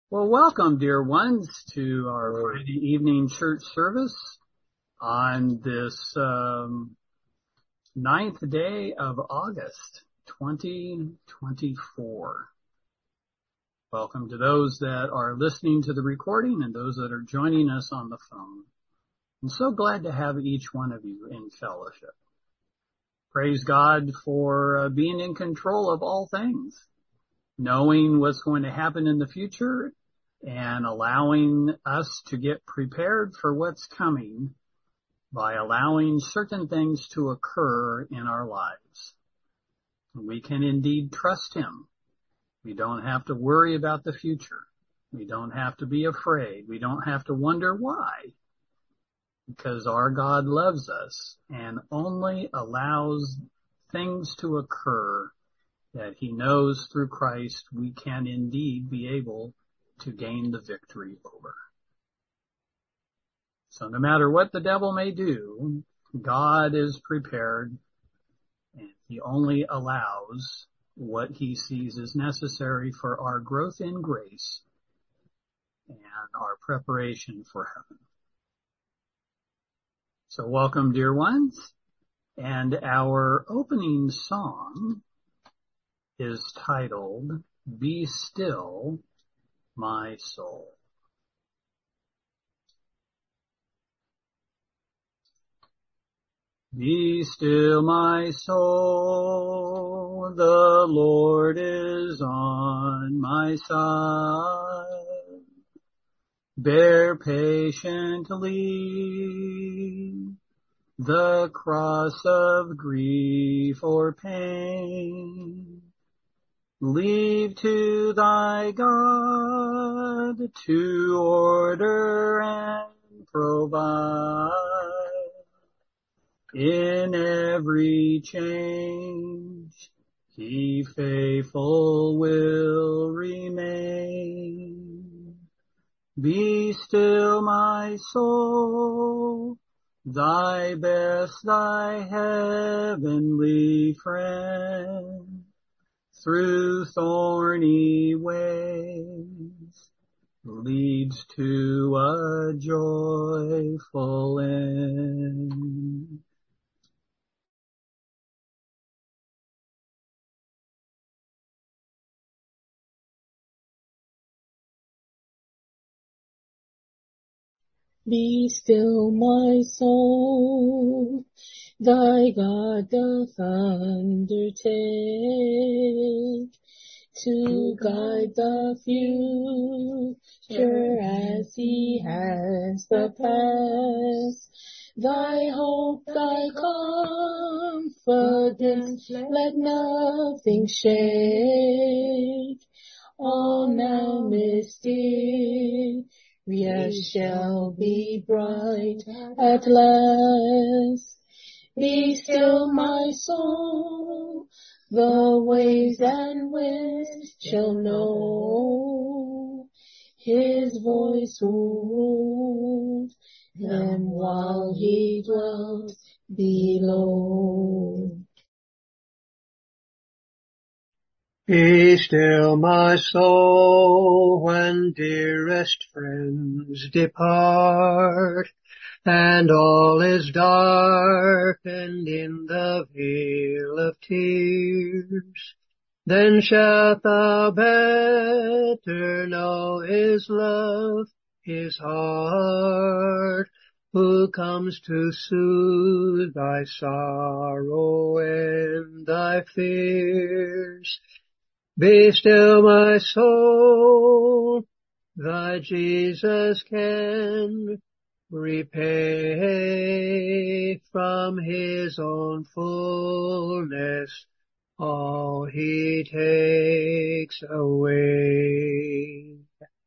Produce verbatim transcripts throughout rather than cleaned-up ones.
Well, welcome, dear ones, to our Friday evening church service on this um, ninth day of August, twenty twenty-four. Welcome to those that are listening to the recording and those that are joining us on the phone. I'm so glad to have each one of you in fellowship. Praise God for uh, being in control of all things, knowing what's going to happen in the future, and allowing us to get prepared for what's coming by allowing certain things to occur in our lives. We can indeed trust Him. We don't have to worry about the future. We don't have to be afraid. We don't have to wonder why, because our God loves us and only allows things to occur that He knows through Christ we can indeed be able to gain the victory over. So no matter what the devil may do, God is prepared, and He only allows what He sees as necessary for our growth in grace and our preparation for heaven. So welcome, dear ones, and our opening song is titled, Be Still, My Soul. Be still, my soul, the Lord is on my side. Bear patiently the cross of grief or pain. Leave to thy God to order and provide. In every change, He faithful will remain. Be still, my soul, thy best, thy heavenly friend, through thorny ways, leads to a joyful end. Be still, my soul, thy God doth undertake to guide the future as He has the past. Thy hope, thy confidence, let nothing shake. All now mystic, yes, shall be bright at last. Be still, my soul, the waves and winds shall know. His voice ruled them while He dwelt below. Be still, my soul, when dearest friends depart, and all is darkened in the veil of tears. Then shalt thou better know His love, His heart, who comes to soothe thy sorrow and thy fears. Be still, my soul, thy Jesus can repay from His own fullness all He takes away.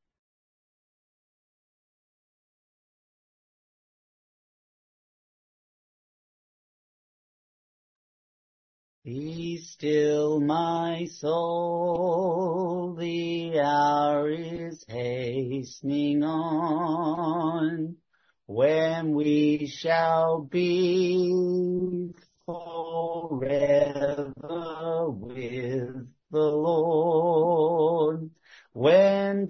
Be still, my soul, the hour is hastening on, when we shall be forever with the Lord. when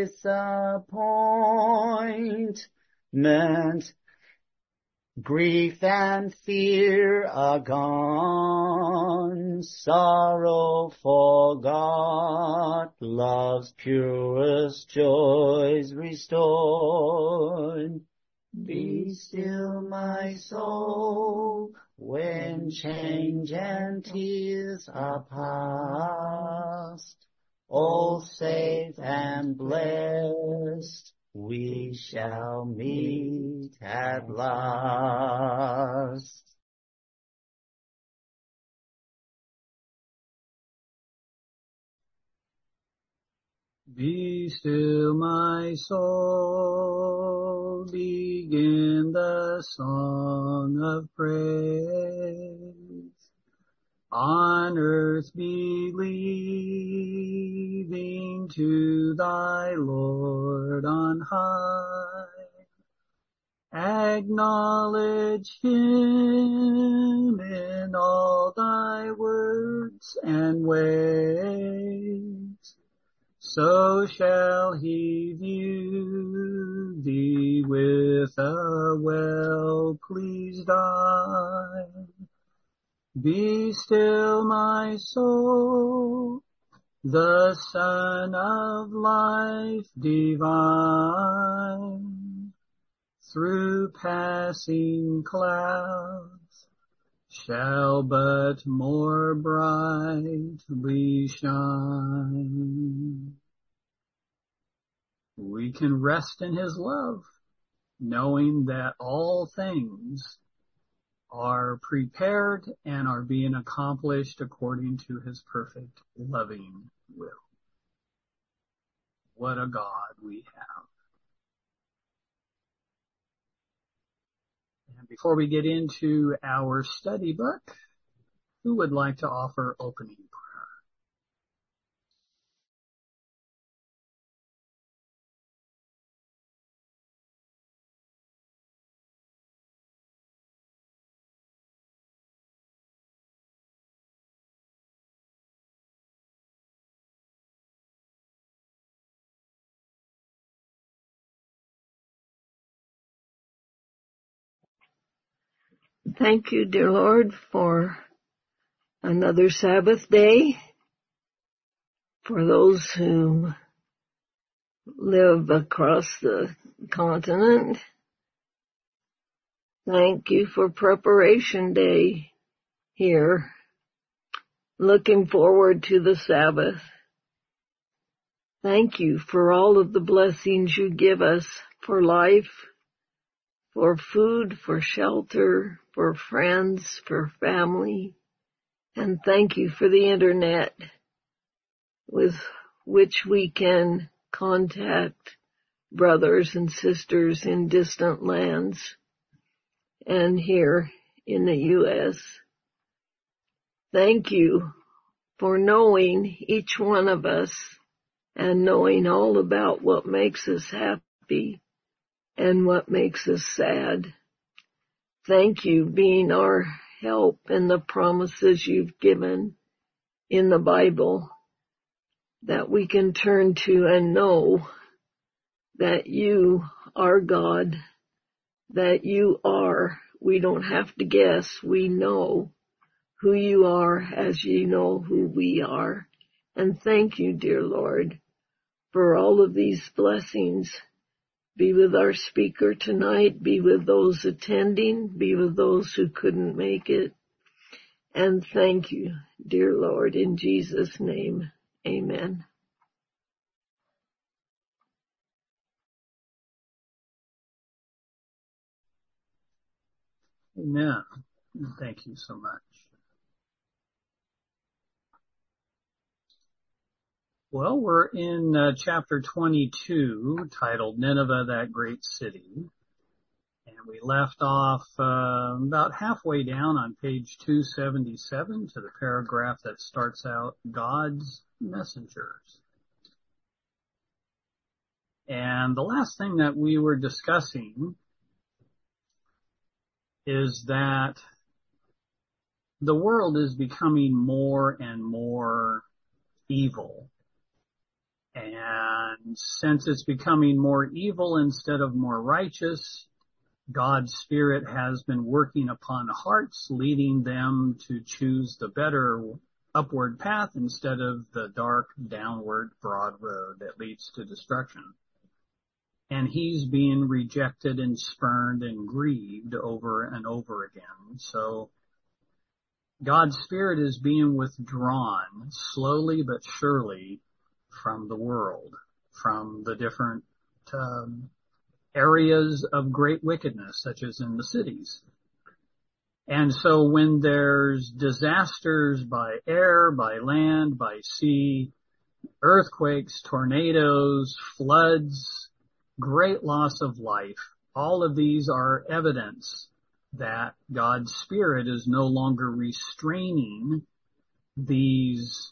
disappointment, grief and fear are gone, sorrow forgot, love's purest joys restored. Be still, my soul, when change and tears are past. All safe and blessed, we shall meet at last. Be still, my soul, begin the song of praise. On earth believing to thy Lord on high. Acknowledge him in all thy words and ways. So shall he view thee with a well-pleased eye. Be still, my soul, the Son of life divine, through passing clouds, shall but more brightly shine. We can rest in his love, knowing that all things are prepared and are being accomplished according to his perfect loving will. What a God we have. And before we get into our study book, who would like to offer opening prayer? Thank you, dear Lord, for another Sabbath day, for those who live across the continent. Thank you for Preparation Day here. Looking forward to the Sabbath. Thank you for all of the blessings you give us for life, for food, for shelter, for friends, for family. And thank you for the internet with which we can contact brothers and sisters in distant lands and here in the U S Thank you for knowing each one of us and knowing all about what makes us happy and what makes us sad. Thank you being our help in the promises you've given in the Bible that we can turn to and know that you are God, that you are. We don't have to guess. We know who you are as you know who we are. And thank you, dear Lord, for all of these blessings. Be with our speaker tonight. Be with those attending. Be with those who couldn't make it. And thank you, dear Lord, in Jesus' name. Amen. Amen. Thank you so much. Well, we're in uh, chapter twenty-two, titled Nineveh, That Great City. And we left off uh, about halfway down on page two seventy-seven to the paragraph that starts out, God's Messengers. And the last thing that we were discussing is that the world is becoming more and more evil. And since it's becoming more evil instead of more righteous, God's Spirit has been working upon hearts, leading them to choose the better upward path instead of the dark, downward, broad road that leads to destruction. And he's being rejected and spurned and grieved over and over again. So God's Spirit is being withdrawn slowly but surely from the world, from the different um, areas of great wickedness, such as in the cities. And so when there's disasters by air, by land, by sea, earthquakes, tornadoes, floods, great loss of life, all of these are evidence that God's Spirit is no longer restraining these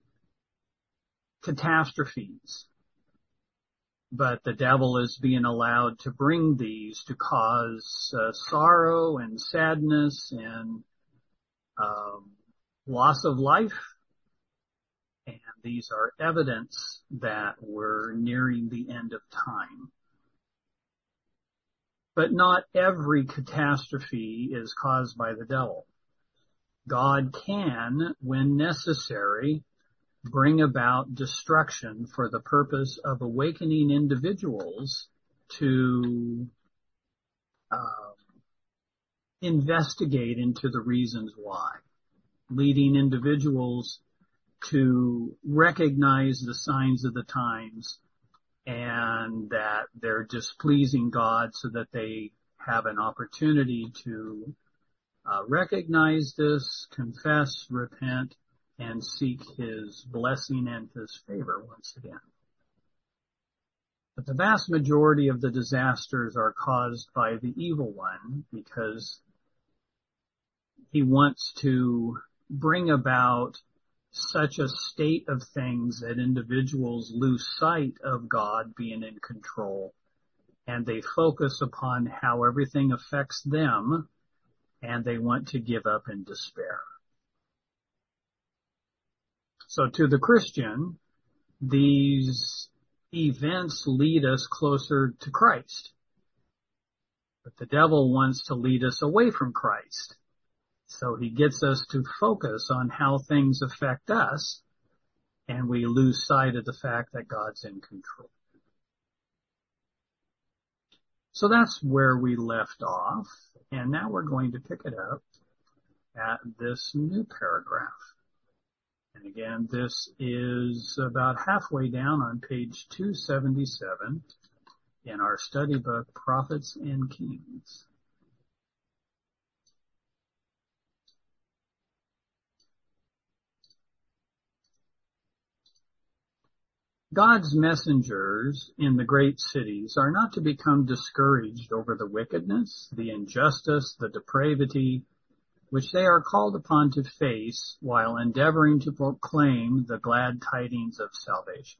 catastrophes, but the devil is being allowed to bring these to cause uh, sorrow and sadness and um, loss of life. And these are evidence that we're nearing the end of time. But not every catastrophe is caused by the devil. God can, when necessary, bring about destruction for the purpose of awakening individuals to uh, investigate into the reasons why, leading individuals to recognize the signs of the times and that they're displeasing God, so that they have an opportunity to uh, recognize this, confess, repent, and seek his blessing and his favor once again. But the vast majority of the disasters are caused by the evil one, because he wants to bring about such a state of things that individuals lose sight of God being in control, and they focus upon how everything affects them, and they want to give up in despair. So to the Christian, these events lead us closer to Christ. But the devil wants to lead us away from Christ. So he gets us to focus on how things affect us, and we lose sight of the fact that God's in control. So that's where we left off, and now we're going to pick it up at this new paragraph. And again, this is about halfway down on page two seventy-seven in our study book, Prophets and Kings. God's messengers in the great cities are not to become discouraged over the wickedness, the injustice, the depravity, which they are called upon to face while endeavoring to proclaim the glad tidings of salvation.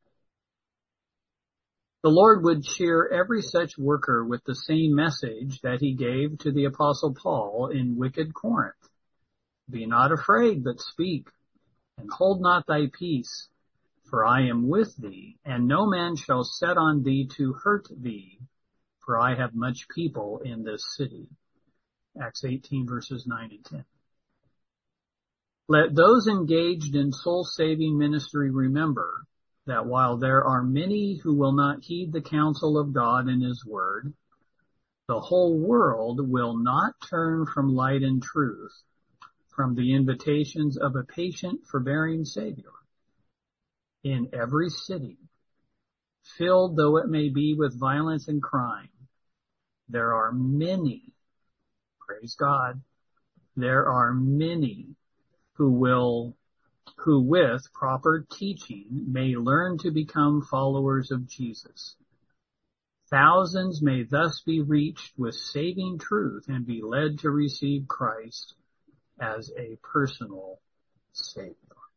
The Lord would cheer every such worker with the same message that he gave to the Apostle Paul in wicked Corinth. Be not afraid, but speak, and hold not thy peace, for I am with thee, and no man shall set on thee to hurt thee, for I have much people in this city. Acts eighteen, verses nine and ten. Let those engaged in soul-saving ministry remember that while there are many who will not heed the counsel of God and his word, the whole world will not turn from light and truth, from the invitations of a patient, forbearing Savior. In every city, filled though it may be with violence and crime, there are many, praise God, there are many who will, who with proper teaching may learn to become followers of Jesus. Thousands may thus be reached with saving truth and be led to receive Christ as a personal Savior.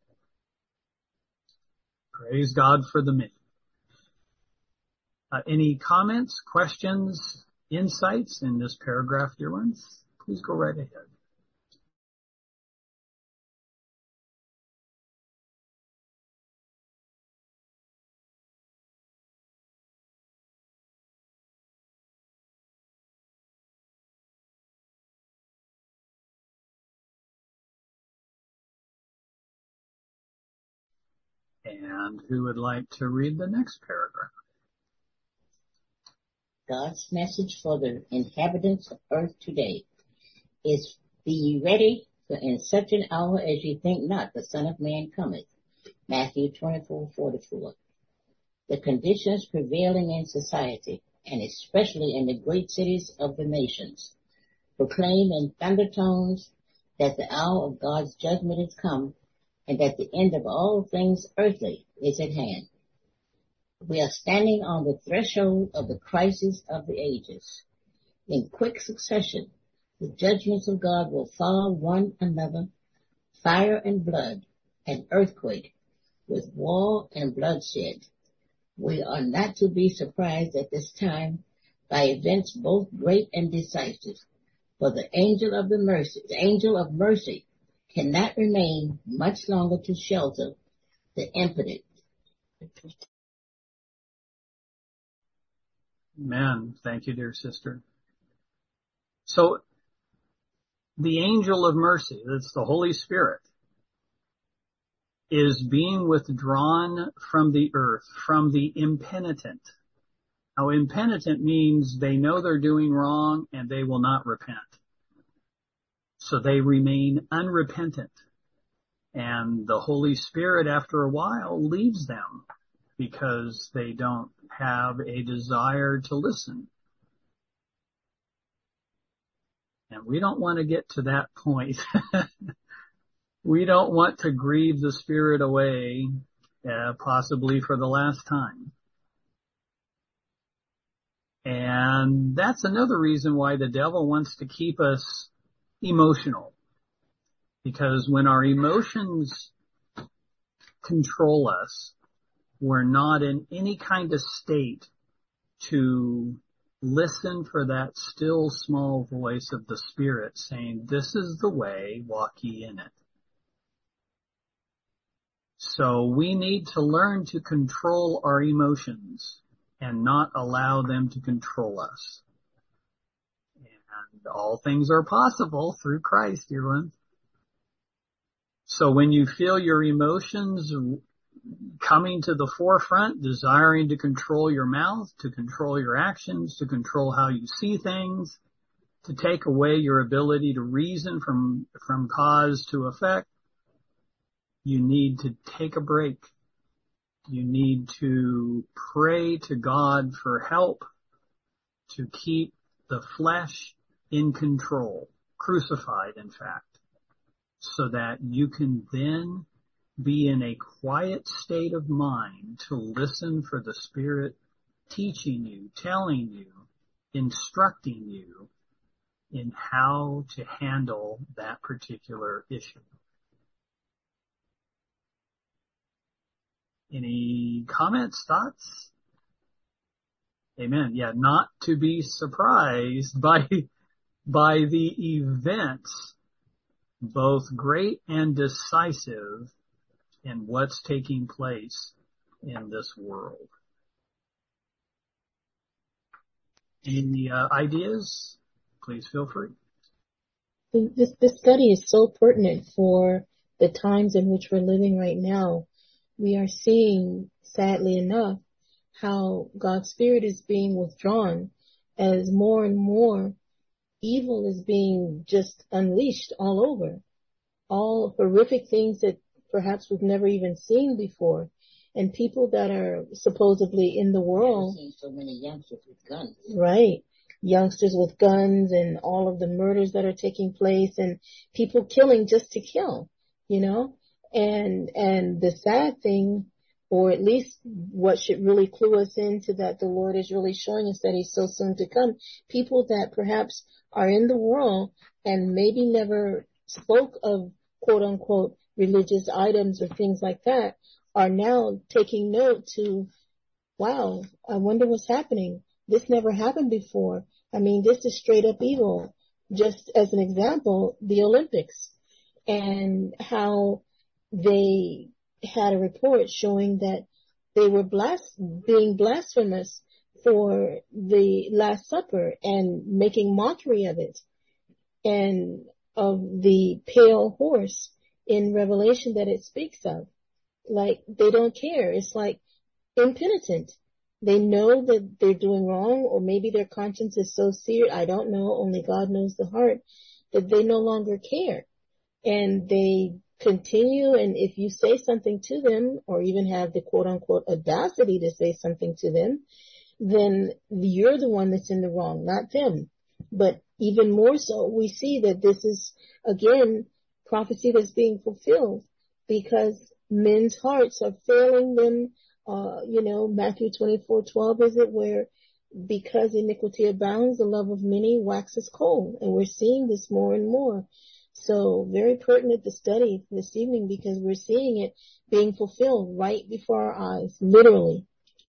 Praise God for the many. Uh, any comments, questions, insights in this paragraph, dear ones? Please go right ahead. And who would like to read the next paragraph? God's message for the inhabitants of earth today is, be ye ready, for in such an hour as ye think not, the Son of Man cometh. Matthew twenty-four forty-four. The conditions prevailing in society, and especially in the great cities of the nations, proclaim in thundertones that the hour of God's judgment is come, and that the end of all things earthly is at hand. We are standing on the threshold of the crisis of the ages. In quick succession, the judgments of God will follow one another, fire and blood, and earthquake, with war and bloodshed. We are not to be surprised at this time by events both great and decisive, for the angel of the mercy, the angel of mercy cannot remain much longer to shelter the impotent. Amen. Thank you, dear sister. So, the angel of mercy, that's the Holy Spirit, is being withdrawn from the earth, from the impenitent. Now, impenitent means they know they're doing wrong and they will not repent. So they remain unrepentant. And the Holy Spirit, after a while, leaves them because they don't have a desire to listen. And we don't want to get to that point. We don't want to grieve the Spirit away, uh, possibly for the last time. And that's another reason why the devil wants to keep us emotional. Because when our emotions control us, we're not in any kind of state to listen for that still small voice of the Spirit saying, this is the way, walk ye in it. So we need to learn to control our emotions and not allow them to control us. And all things are possible through Christ, dear ones. So when you feel your emotions coming to the forefront, desiring to control your mouth, to control your actions, to control how you see things, to take away your ability to reason from, from cause to effect, you need to take a break. You need to pray to God for help to keep the flesh in control, crucified, in fact, so that you can then be in a quiet state of mind to listen for the Spirit teaching you, telling you, instructing you in how to handle that particular issue. Any comments, thoughts? Amen. Yeah, not to be surprised by, by the events, both great and decisive, in what's taking place in this world. Any uh, ideas? Please feel free. This, this study is so pertinent for the times in which we're living right now. We are seeing, sadly enough, how God's Spirit is being withdrawn as more and more evil is being just unleashed all over. All horrific things that perhaps we've never even seen before. And people that are supposedly in the world. I've seen so many youngsters with guns. Right. Youngsters with guns and all of the murders that are taking place and people killing just to kill, you know? And, and the sad thing, or at least what should really clue us into that the Lord is really showing us that He's so soon to come, people that perhaps are in the world and maybe never spoke of quote unquote religious items or things like that are now taking note to, wow, I wonder what's happening. This never happened before. I mean, this is straight up evil. Just as an example, the Olympics and how they had a report showing that they were blas- being blasphemous for the Last Supper and making mockery of it and of the pale horse in Revelation that it speaks of. like they don't care. It's like impenitent. They know that they're doing wrong, or maybe their conscience is so seared, I don't know, only God knows the heart, that they no longer care. And they continue, and if you say something to them, or even have the quote-unquote audacity to say something to them, then you're the one that's in the wrong, not them. But even more so, we see that this is, again, prophecy that's being fulfilled, because men's hearts are failing them. Uh, you know, Matthew twenty-four twelve, is it, where because iniquity abounds, the love of many waxes cold. And we're seeing this more and more. So very pertinent to study this evening, because we're seeing it being fulfilled right before our eyes, literally.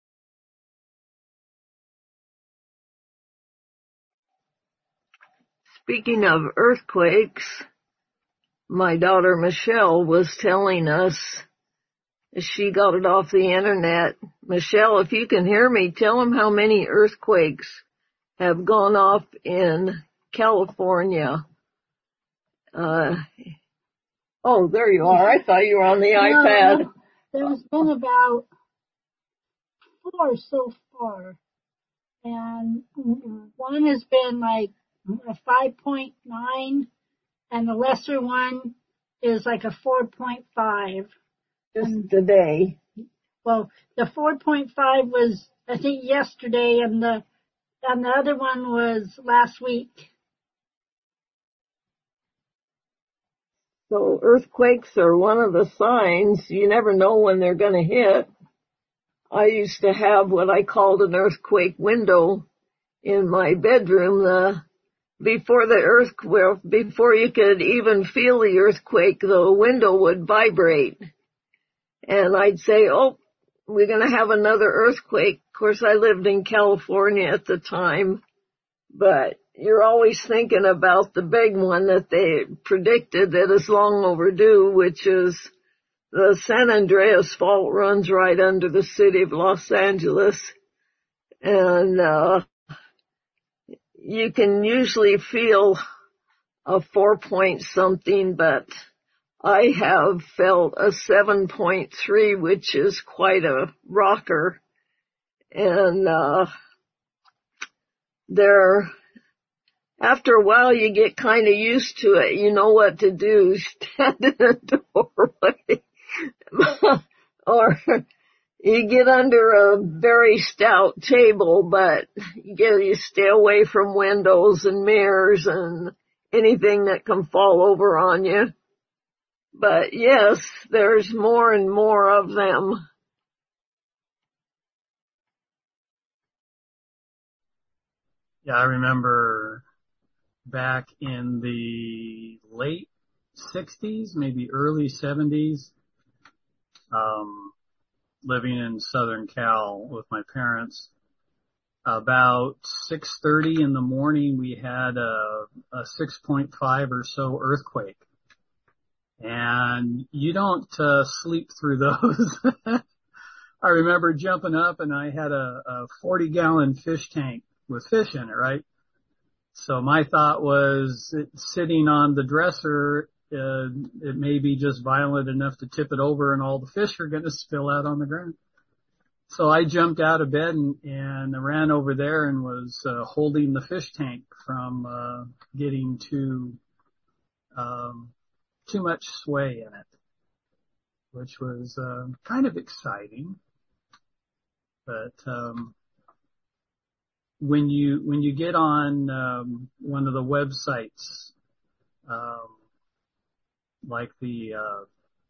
Speaking of earthquakes, my daughter Michelle was telling us, she got it off the internet. Michelle, if you can hear me, tell them how many earthquakes have gone off in California. Uh, oh, there you are. I thought you were on the no, iPad. No, there's been about four so far. And one has been like a five point nine, and the lesser one is like a four point five. Just and, today. Well, the four point five was, I think, yesterday, and the and the other one was last week. So earthquakes are one of the signs. You never know when they're going to hit. I used to have what I called an earthquake window in my bedroom. The before the earthquake, before you could even feel the earthquake, the window would vibrate. And I'd say, oh, we're going to have another earthquake. Of course, I lived in California at the time, but you're always thinking about the big one that they predicted that is long overdue, which is the San Andreas Fault runs right under the city of Los Angeles. And, uh, you can usually feel a four point something, but I have felt a seven point three, which is quite a rocker. And, uh, there, after a while you get kind of used to it. You know what to do. Stand in the doorway. Or you get under a very stout table, but you get, you stay away from windows and mirrors and anything that can fall over on you. But yes, there's more and more of them. Yeah, I remember back in the late sixties, maybe early seventies, um, living in Southern Cal with my parents. About six thirty in the morning, we had a, a six point five or so earthquake. And you don't uh, sleep through those. I remember jumping up, and I had a, a forty gallon fish tank with fish in it, right? So my thought was, it, sitting on the dresser, uh, it may be just violent enough to tip it over and all the fish are going to spill out on the ground. So I jumped out of bed and, and ran over there and was uh, holding the fish tank from uh, getting too um, too much sway in it, which was uh, kind of exciting. But um, when you when you get on um, one of the websites, um, like the uh,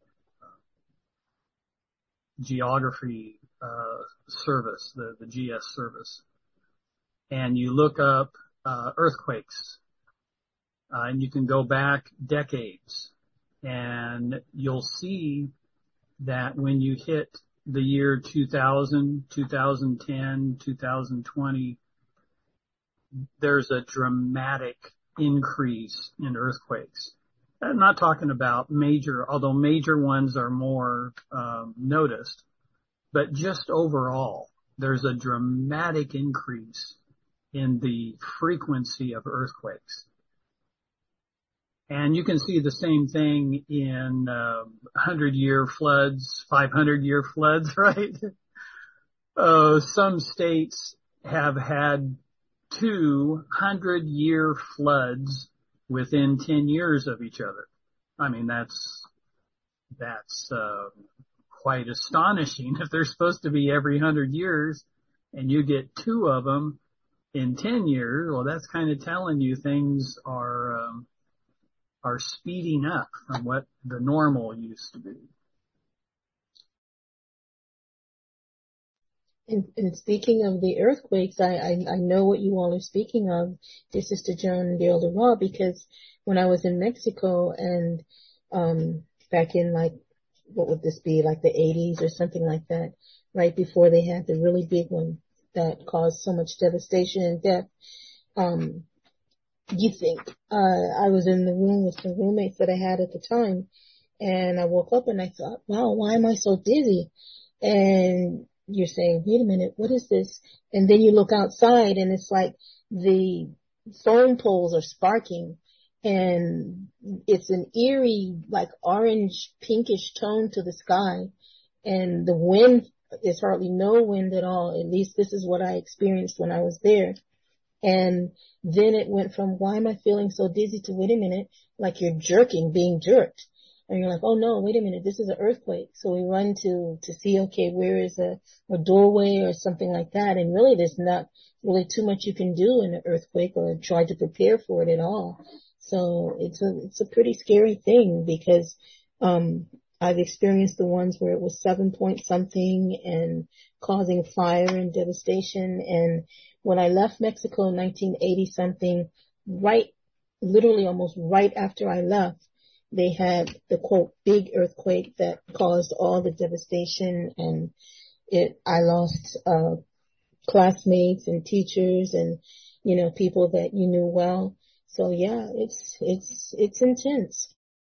geography uh, service, the, the G S service, and you look up uh, earthquakes, uh, and you can go back decades, and you'll see that when you hit the year two thousand, two thousand ten, two thousand twenty, there's a dramatic increase in earthquakes. I'm not talking about major, although major ones are more um, noticed, but just overall, there's a dramatic increase in the frequency of earthquakes. And you can see the same thing in uh, hundred-year floods, five hundred-year floods, right? Uh, some states have had two hundred-year floods within ten years of each other. I mean, that's that's uh, quite astonishing. If they're supposed to be every hundred years and you get two of them in ten years, well, that's kind of telling you things are um, are speeding up from what the normal used to be. And, and speaking of the earthquakes, I, I, I know what you all are speaking of, dear Sister Joan and dear Elder Ra, because when I was in Mexico and um back in like, what would this be, like the eighties or something like that, right before they had the really big one that caused so much devastation and death, um, you think, uh, I was in the room with the roommates that I had at the time, and I woke up and I thought, wow, why am I so dizzy? And you're saying, wait a minute, what is this? And then you look outside and it's like the phone poles are sparking and it's an eerie, like orange pinkish tone to the sky, and the wind is hardly no wind at all. At least this is what I experienced when I was there. And then it went from, why am I feeling so dizzy, to, wait a minute, like you're jerking, being jerked. And you're like, oh no, wait a minute, this is an earthquake. So we run to, to see, okay, where is a, a doorway or something like that. And really there's not really too much you can do in an earthquake or try to prepare for it at all. So it's a, it's a pretty scary thing because, um, I've experienced the ones where it was seven point something and causing fire and devastation. And when I left Mexico in nineteen eighty something, right, literally almost right after I left, they had the quote big earthquake that caused all the devastation, and it, I lost, uh, classmates and teachers and, you know, people that you knew well. So yeah, it's, it's, it's intense.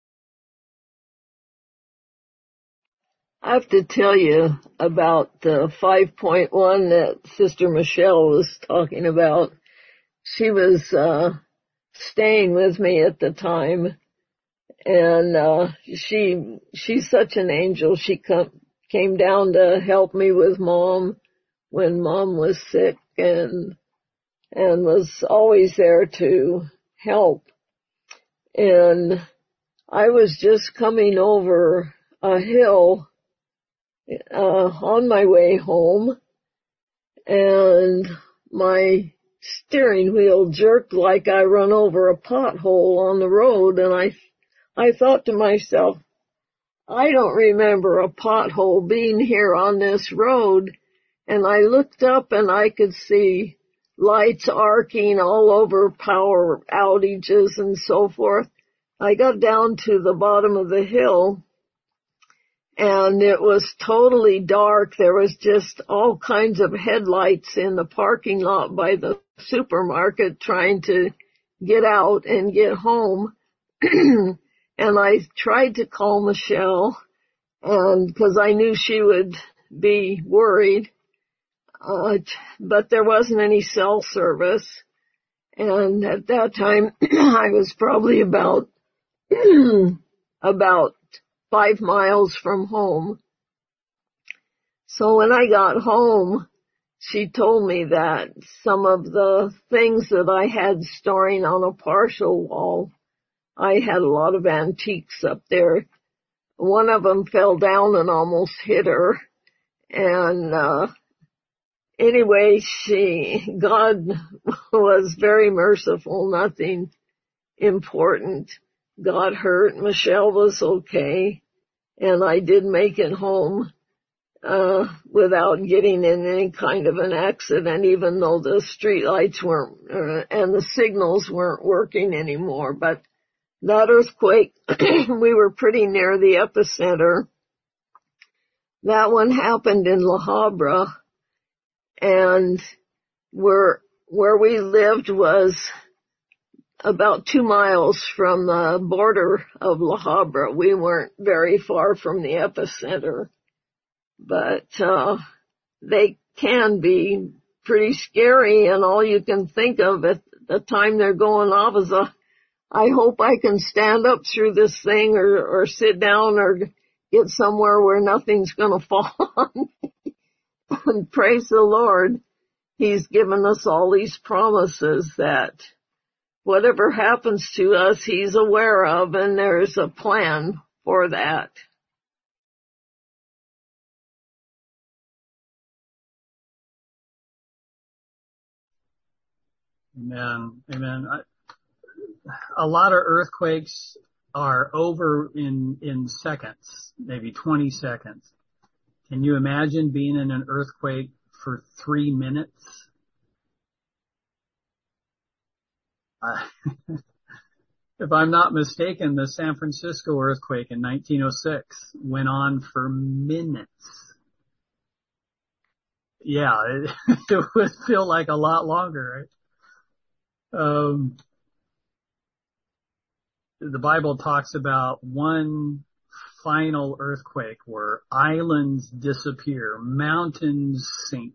I have to tell you about the five point one that Sister Michelle was talking about. She was, uh, staying with me at the time. And, uh, she, she's such an angel. She come, came down to help me with Mom when Mom was sick and, and was always there to help. And I was just coming over a hill, uh, on my way home, and my steering wheel jerked like I run over a pothole on the road, and I I thought to myself, I don't remember a pothole being here on this road. And I looked up and I could see lights arcing all over, power outages and so forth. I got down to the bottom of the hill and it was totally dark. There was just all kinds of headlights in the parking lot by the supermarket trying to get out and get home. And I tried to call Michelle, and because I knew she would be worried, uh, but there wasn't any cell service. And at that time, I was probably about about five miles from home. So when I got home, she told me that some of the things that I had storing on a partial wall, I had a lot of antiques up there. One of them fell down and almost hit her. And, uh, anyway, she, God was very merciful, nothing important got hurt. Michelle was okay. And I did make it home, uh, without getting in any kind of an accident, even though the street lights weren't, uh, and the signals weren't working anymore. But that earthquake, we were pretty near the epicenter. That one happened in La Habra, and where, where we lived was about two miles from the border of La Habra. We weren't very far from the epicenter, but, uh, they can be pretty scary, and all you can think of at the time they're going off is a I hope I can stand up through this thing or, or sit down or get somewhere where nothing's going to fall on me. And praise the Lord, He's given us all these promises that whatever happens to us, He's aware of, and there's a plan for that. Amen. Amen. I, a lot of earthquakes are over in, in seconds, maybe twenty seconds. Can you imagine being in an earthquake for three minutes? Uh, if I'm not mistaken, the San Francisco earthquake in nineteen oh six went on for minutes. Yeah, it, it would feel like a lot longer, right? Um, the Bible talks about one final earthquake where islands disappear, mountains sink,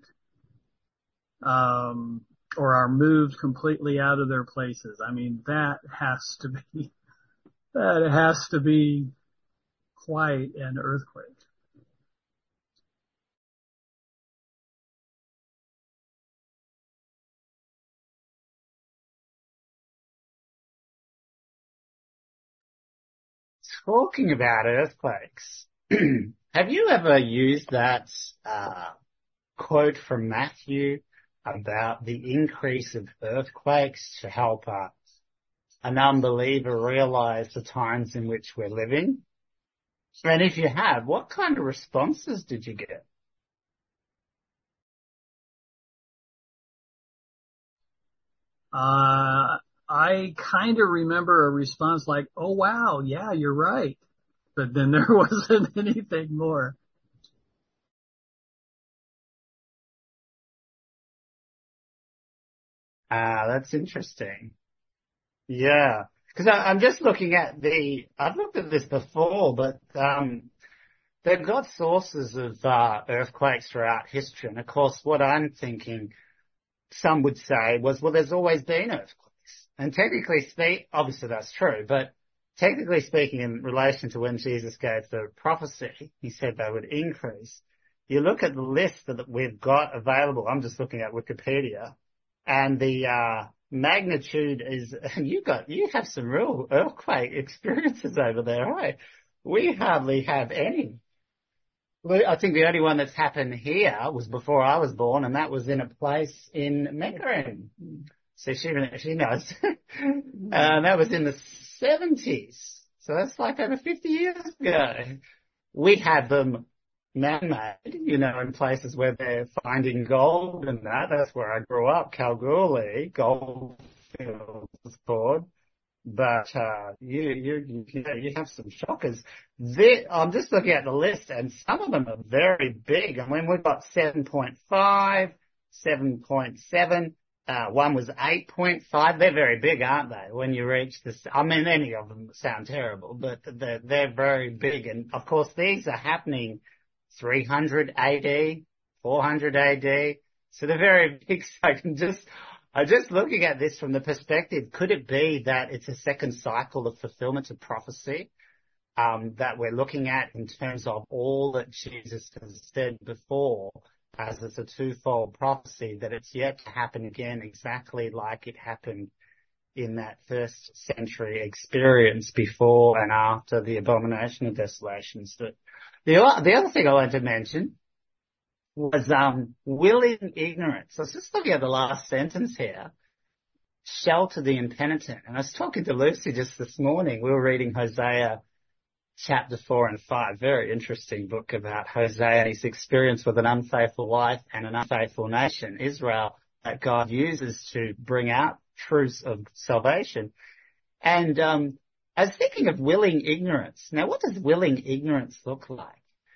um, or are moved completely out of their places. I mean, that has to be, that has to be quite an earthquake. Talking about earthquakes, have you ever used that uh, quote from Matthew about the increase of earthquakes to help uh, an unbeliever realize the times in which we're living? And if you have, what kind of responses did you get? Uh, I kind of remember a response like, oh wow, yeah, you're right. But then there wasn't anything more. Ah, uh, that's interesting. Yeah. Because I'm just looking at the, I've looked at this before, but, um, they've got sources of, uh, earthquakes throughout history. And of course, what I'm thinking, some would say was, well, there's always been earthquakes. And technically speak, obviously that's true, but technically speaking in relation to when Jesus gave the prophecy, he said they would increase. You look at the list that we've got available, I'm just looking at Wikipedia, and the, uh, magnitude is, and you got, you have some real earthquake experiences over there, right? We hardly have any. I think the only one that's happened here was before I was born, and that was in a place in Meckering. So she, she knows. uh, that was in the seventies. So that's like over fifty years ago. We have them man-made, you know, in places where they're finding gold and that. That's where I grew up, Kalgoorlie, gold fields is called. But, uh, you, you, you, you have some shockers. There, I'm just looking at the list and some of them are very big. I mean, we've got seven point five, seven point seven, uh, one was eight point five. They're very big, aren't they? When you reach this, I mean, any of them sound terrible, but they're, they're very big. And of course, these are happening three hundred A D, four hundred A D. So they're very big. So I can just, I'm just looking at this from the perspective, could it be that it's a second cycle of fulfillment of prophecy, um, that we're looking at in terms of all that Jesus has said before, as it's a twofold prophecy, that it's yet to happen again exactly like it happened in that first century experience before and after the abomination of desolations. The, the, the other thing I wanted to mention was um, willing ignorance. I was just looking at the last sentence here, shelter the impenitent. And I was talking to Lucy just this morning. We were reading Hosea chapter four and five, very interesting book about Hosea and his experience with an unfaithful wife and an unfaithful nation, Israel, that God uses to bring out truths of salvation. And um, I was thinking of willing ignorance. Now, what does willing ignorance look like?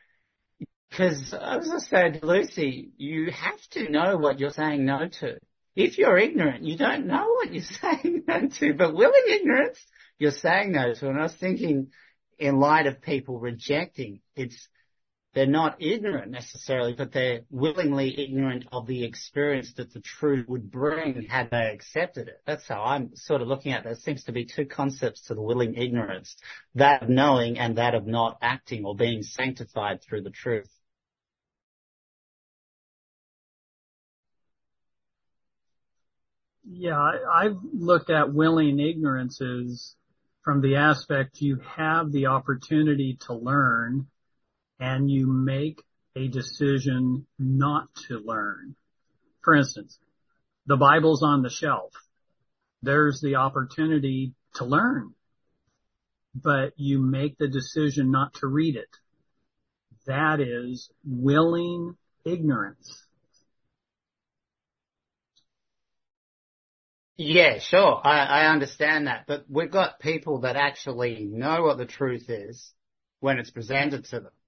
Because, as I said to Lucy, you have to know what you're saying no to. If you're ignorant, you don't know what you're saying no to. But willing ignorance, you're saying no to. And I was thinking, in light of people rejecting, it's they're not ignorant necessarily, but they're willingly ignorant of the experience that the truth would bring had they accepted it. That's how I'm sort of looking at it. There seems to be two concepts to the willing ignorance, that of knowing and that of not acting or being sanctified through the truth. Yeah, I, I've looked at willing ignorances from the aspect you have the opportunity to learn and you make a decision not to learn. For instance, the Bible's on the shelf. There's the opportunity to learn, but you make the decision not to read it. That is willing ignorance. Yeah, sure. I, I understand that. But we've got people that actually know what the truth is when it's presented to them.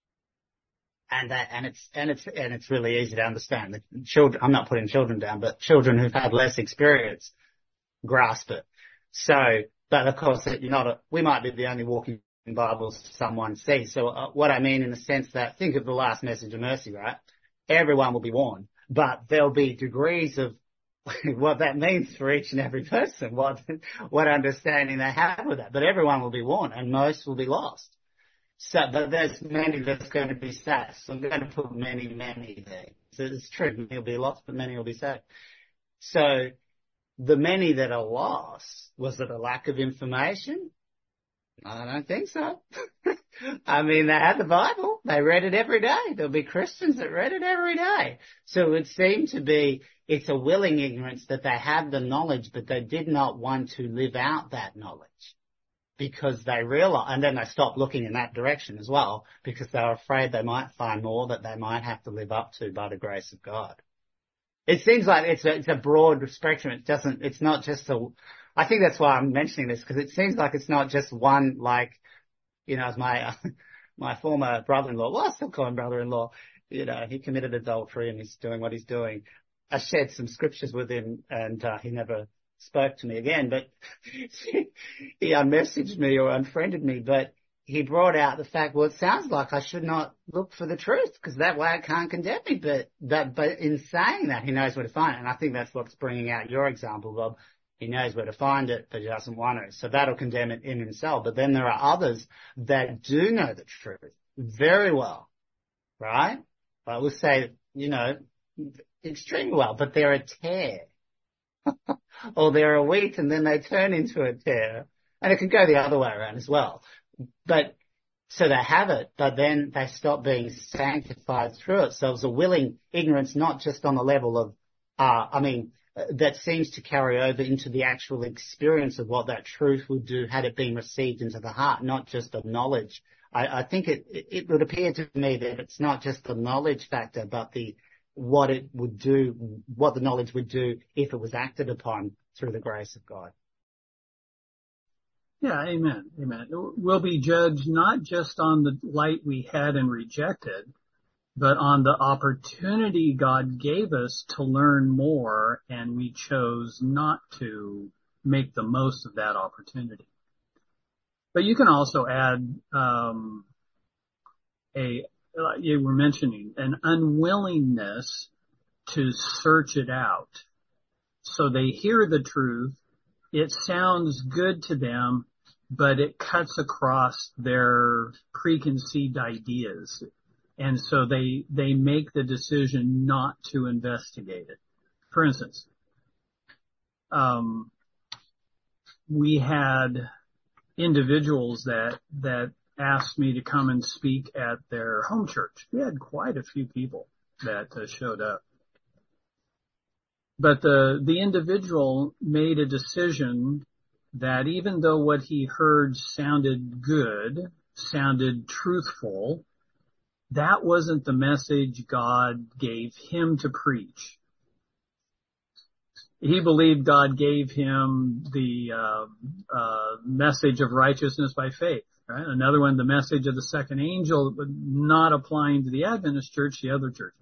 And that, and it's, and it's, and it's really easy to understand. The children, I'm not putting children down, but children who've had less experience grasp it. So, but of course, you're not a, we might be the only walking Bibles someone sees. So uh, what I mean in the sense that, think of the last message of mercy, right? Everyone will be warned, but there'll be degrees of what that means for each and every person, what, what understanding they have with that. But everyone will be warned and most will be lost. So, but there's many that's going to be saved. So I'm going to put many, many there. So it's true. Many will be lost, but many will be saved. So the many that are lost, was it a lack of information? I don't think so. I mean, they had the Bible. They read it every day. There'll be Christians that read it every day. So it would seem to be, it's a willing ignorance that they have the knowledge, but they did not want to live out that knowledge. Because they realize, and then they stopped looking in that direction as well, because they were afraid they might find more that they might have to live up to by the grace of God. It seems like it's a, it's a broad spectrum. It doesn't, it's not just a, I think that's why I'm mentioning this, because it seems like it's not just one, like, you know, as my, uh, my former brother-in-law, well, I still call him brother-in-law, you know, he committed adultery and he's doing what he's doing. I shared some scriptures with him and, uh, he never spoke to me again, but he unmessaged me or unfriended me, but he brought out the fact, well, it sounds like I should not look for the truth because that way it can't condemn me. But that, but in saying that, he knows where to find it. And I think that's what's bringing out your example, Rob. He knows where to find it, but he doesn't want to. So that'll condemn it in himself. But then there are others that do know the truth very well, right? I will say, you know, extremely well, but they're a tear. Or they're a wheat and then they turn into a tear. And it can go the other way around as well. But, so they have it, but then they stop being sanctified through it. So it's a willing ignorance, not just on the level of, uh, I mean, uh, that seems to carry over into the actual experience of what that truth would do had it been received into the heart, not just of knowledge. I, I think it, it would appear to me that it's not just the knowledge factor, but the, what it would do, what the knowledge would do if it was acted upon through the grace of God. Yeah, amen, amen. We'll be judged not just on the light we had and rejected, but on the opportunity God gave us to learn more, and we chose not to make the most of that opportunity. But you can also add um, a, like you were mentioning, an unwillingness to search it out. So they hear the truth, it sounds good to them, but it cuts across their preconceived ideas. And so they, they make the decision not to investigate it. For instance, um, we had individuals that, that asked me to come and speak at their home church. We had quite a few people that uh, showed up. But the, the individual made a decision that even though what he heard sounded good, sounded truthful, that wasn't the message God gave him to preach. He believed God gave him the uh, uh, message of righteousness by faith, right? Another one, the message of the second angel, but not applying to the Adventist church, the other churches.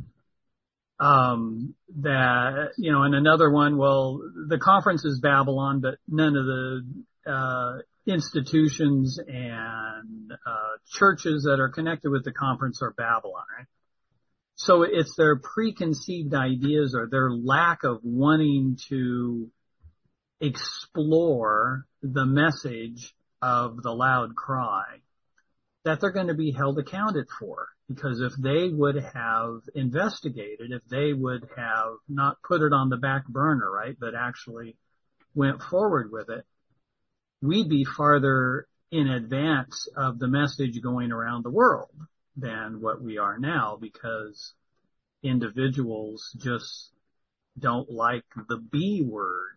Um, that, you know, and another one, well, the conference is Babylon, but none of the, uh, institutions and uh, churches that are connected with the conference are Babylon, right? So it's their preconceived ideas or their lack of wanting to explore the message of the loud cry that they're going to be held accounted for. Because if they would have investigated, if they would have not put it on the back burner, right, but actually went forward with it, we'd be farther in advance of the message going around the world than what we are now, because individuals just don't like the B word.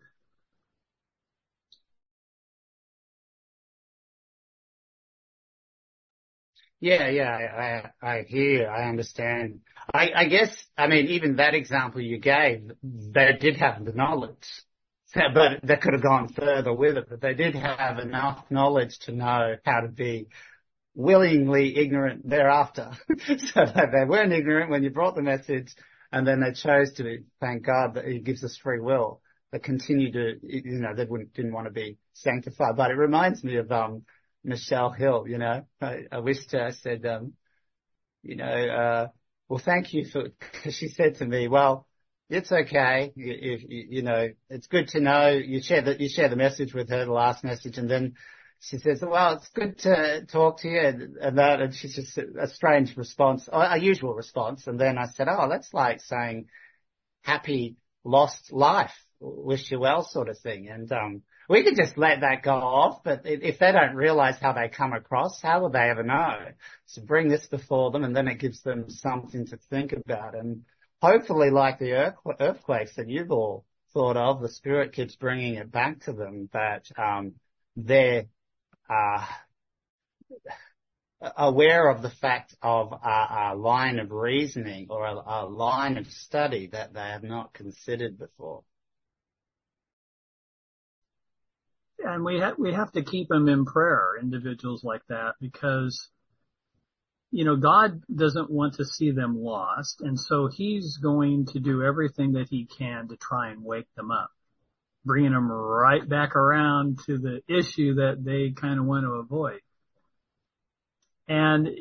Yeah, yeah, I, I hear, I understand. I, I guess, I mean, even that example you gave, they did have the knowledge, so, but they could have gone further with it, but they did have enough knowledge to know how to be willingly ignorant thereafter. So that they weren't ignorant when you brought the message, and then they chose to be. Thank God that He gives us free will. They continue to, you know, they wouldn't, didn't want to be sanctified. But it reminds me of, um, Michelle Hill, you know, I, I wished her, I said, um, you know, uh, well, thank you for, cause she said to me, well, it's okay. If, you, you know, it's good to know you share the, you share the message with her, the last message. And then she says, well, it's good to talk to you and, and that. And she's just a, a strange response, a usual response. And then I said, oh, that's like saying happy lost life, wish you well sort of thing. And, um, we could just let that go off, but if they don't realize how they come across, how will they ever know? So bring this before them, and then it gives them something to think about. And hopefully, like the earthquakes that you've all thought of, the Spirit keeps bringing it back to them, that um, they're uh, aware of the fact of a, a line of reasoning or a, a line of study that they have not considered before. And we have, we have to keep them in prayer, individuals like that, because, you know, God doesn't want to see them lost. And so He's going to do everything that He can to try and wake them up, bringing them right back around to the issue that they kind of want to avoid. And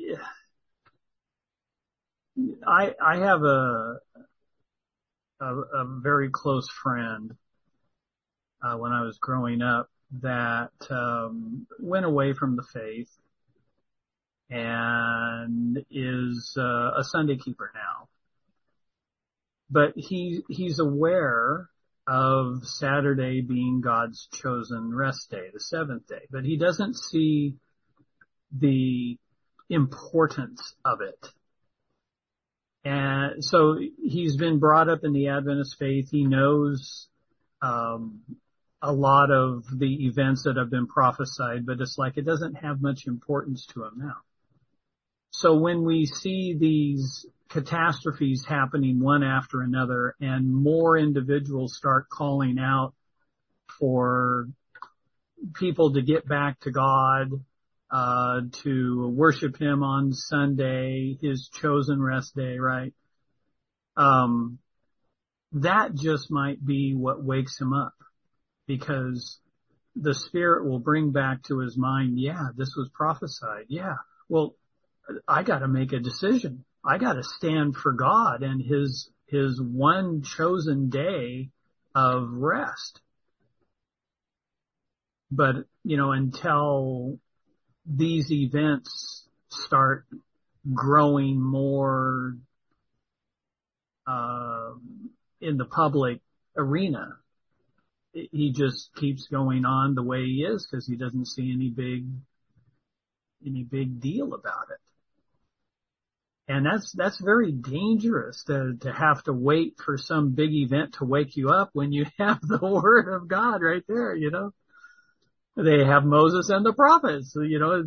I, I have a, a, a very close friend, uh, when I was growing up, that um, went away from the faith and is uh, a Sunday keeper now. But he he's aware of Saturday being God's chosen rest day, the seventh day. But he doesn't see the importance of it. And so he's been brought up in the Adventist faith. He knows um a lot of the events that have been prophesied, but it's like it doesn't have much importance to him now. So when we see these catastrophes happening one after another and more individuals start calling out for people to get back to God, uh, to worship Him on Sunday, His chosen rest day, right? Um, that just might be what wakes him up. Because the Spirit will bring back to his mind, yeah, this was prophesied. Yeah, well, I got to make a decision. I got to stand for God and His His one chosen day of rest. But, you know, until these events start growing more uh, in the public arena, he just keeps going on the way he is because he doesn't see any big, any big deal about it. And that's, that's very dangerous to, to have to wait for some big event to wake you up when you have the Word of God right there, you know. They have Moses and the prophets, so, you know,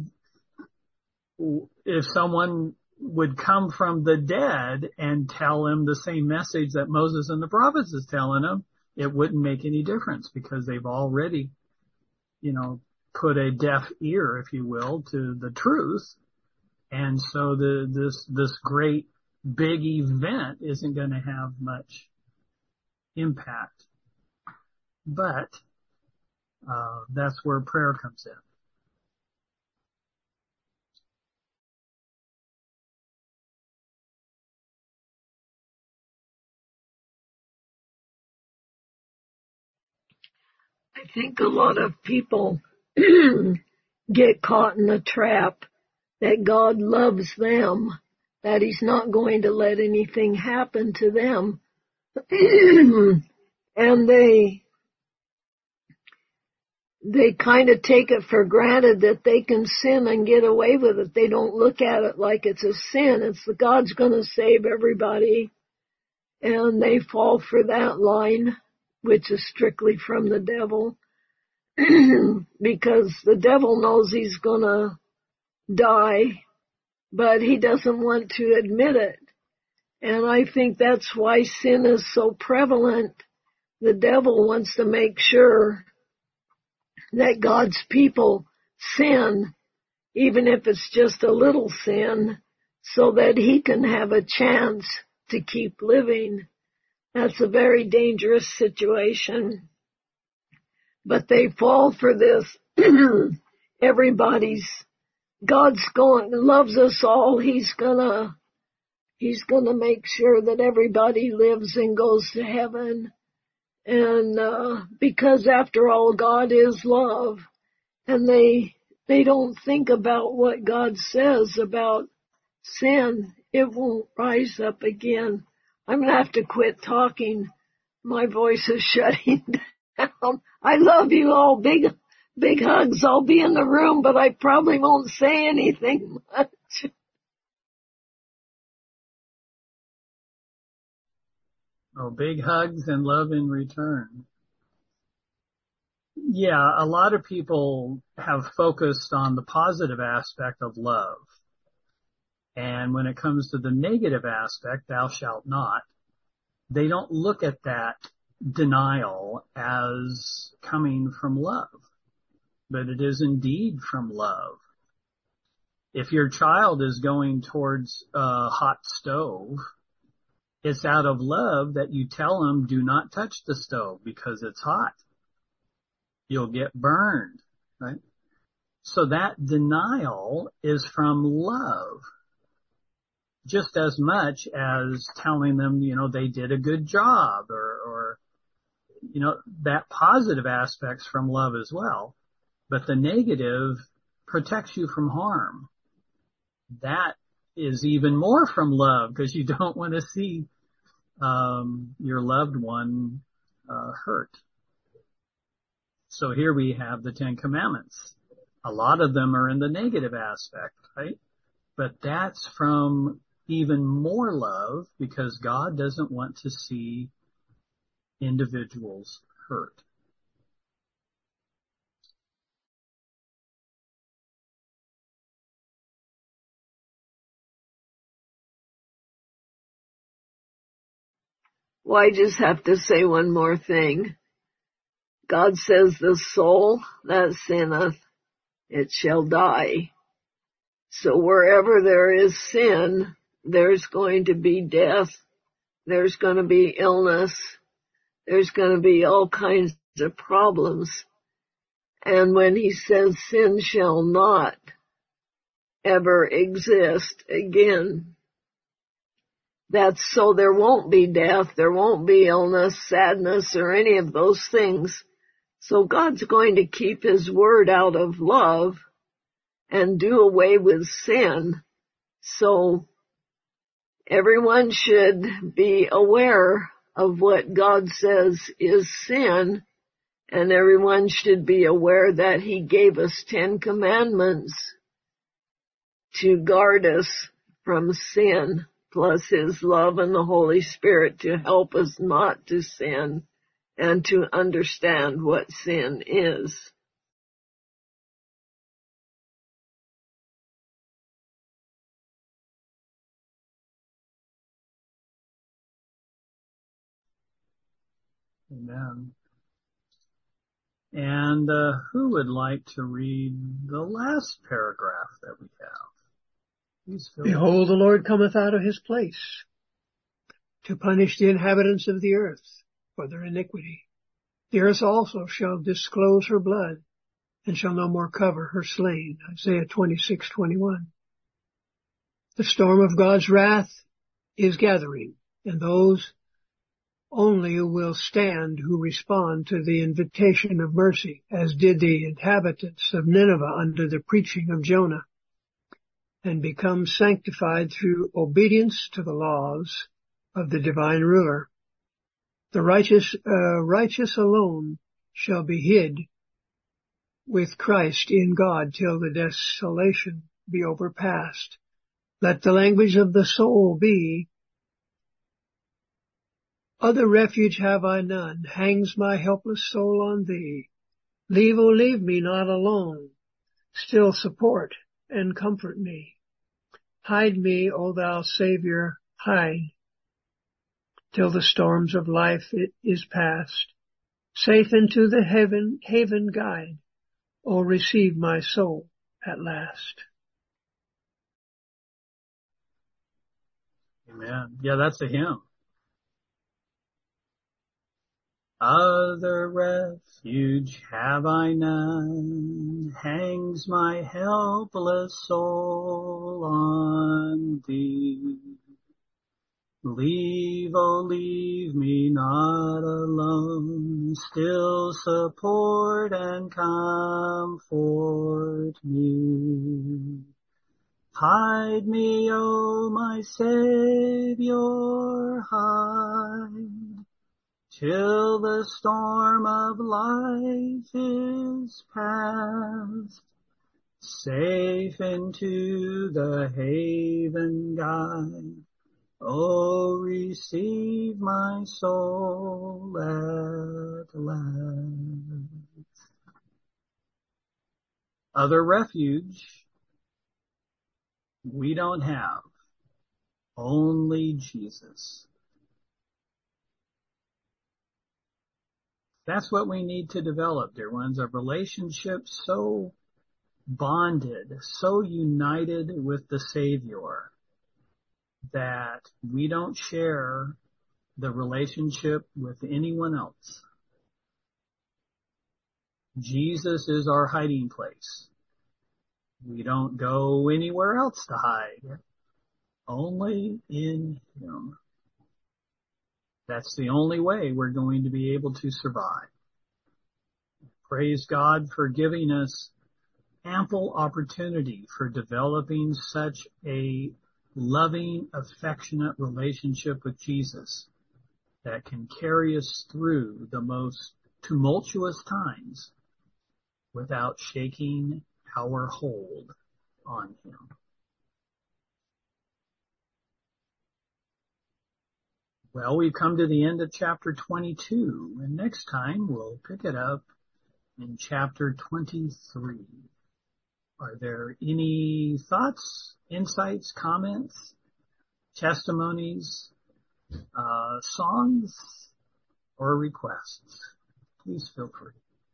if someone would come from the dead and tell him the same message that Moses and the prophets is telling him, it wouldn't make any difference because they've already, you know, put a deaf ear, if you will, to the truth. And so the, this, this great big event isn't going to have much impact. But, uh, that's where prayer comes in. I think a lot of people get caught in a trap that God loves them, that he's not going to let anything happen to them. And they, they kind of take it for granted that they can sin and get away with it. They don't look at it like it's a sin. It's the God's going to save everybody. And they fall for that line, which is strictly from the devil. Because the devil knows he's going to die, but he doesn't want to admit it. And I think that's why sin is so prevalent. The devil wants to make sure that God's people sin, even if it's just a little sin, so that he can have a chance to keep living. That's a very dangerous situation. But they fall for this. Everybody's, God's going, loves us all. He's gonna, he's gonna make sure that everybody lives and goes to heaven. And, uh, because after all, God is love. And they, they don't think about what God says about sin. It won't rise up again. I'm gonna have to quit talking. My voice is shutting down. I love you all. Big, big hugs. I'll be in the room, but I probably won't say anything much. Oh, big hugs and love in return. Yeah, a lot of people have focused on the positive aspect of love. And when it comes to the negative aspect, thou shalt not, they don't look at that denial as coming from love, but it is indeed from love. If your child is going towards a hot stove, it's out of love that you tell them, do not touch the stove because it's hot. You'll get burned, right? So that denial is from love, just as much as telling them, you know, they did a good job, or, or you know, that positive aspect's from love as well. But the negative protects you from harm. That is even more from love, because you don't want to see um, your loved one uh, hurt. So here we have the Ten Commandments. A lot of them are in the negative aspect, right? But that's from even more love, because God doesn't want to see individuals hurt. Well, I just have to say one more thing. God says the soul that sinneth, it shall die. So wherever there is sin, there's going to be death. There's going to be illness. There's going to be all kinds of problems. And when he says sin shall not ever exist again, that's so there won't be death, there won't be illness, sadness, or any of those things. So God's going to keep his word out of love and do away with sin. So everyone should be aware of what God says is sin, and everyone should be aware that he gave us Ten Commandments to guard us from sin, plus his love and the Holy Spirit to help us not to sin and to understand what sin is. Amen. And uh, who would like to read the last paragraph that we have? Please, Philip. Behold, the Lord cometh out of his place to punish the inhabitants of the earth for their iniquity. The earth also shall disclose her blood, and shall no more cover her slain. Isaiah twenty-six twenty-one. The storm of God's wrath is gathering, and those only will stand who respond to the invitation of mercy, as did the inhabitants of Nineveh under the preaching of Jonah, and become sanctified through obedience to the laws of the divine ruler. The righteous, uh, righteous alone shall be hid with Christ in God till the desolation be overpast. Let the language of the soul be, other refuge have I none, hangs my helpless soul on thee. Leave, oh leave me not alone, still support and comfort me. Hide me, O thou Savior, hide, till the storms of life it is past. Safe into the heaven, haven guide, O receive my soul at last. Amen. Yeah, that's a hymn. Other refuge have I none, hangs my helpless soul on thee. Leave, oh leave me not alone, still support and comfort me. Hide me, O my Savior, hide, till the storm of life is past. Safe into the haven guide, oh, receive my soul at last. Other refuge we don't have, only Jesus. That's what we need to develop, dear ones, a relationship so bonded, so united with the Savior that we don't share the relationship with anyone else. Jesus is our hiding place. We don't go anywhere else to hide, only in Him. That's the only way we're going to be able to survive. Praise God for giving us ample opportunity for developing such a loving, affectionate relationship with Jesus that can carry us through the most tumultuous times without shaking our hold on Him. Well, we've come to the end of chapter twenty-two, and next time we'll pick it up in chapter twenty-three. Are there any thoughts, insights, comments, testimonies, uh, songs, or requests? Please feel free.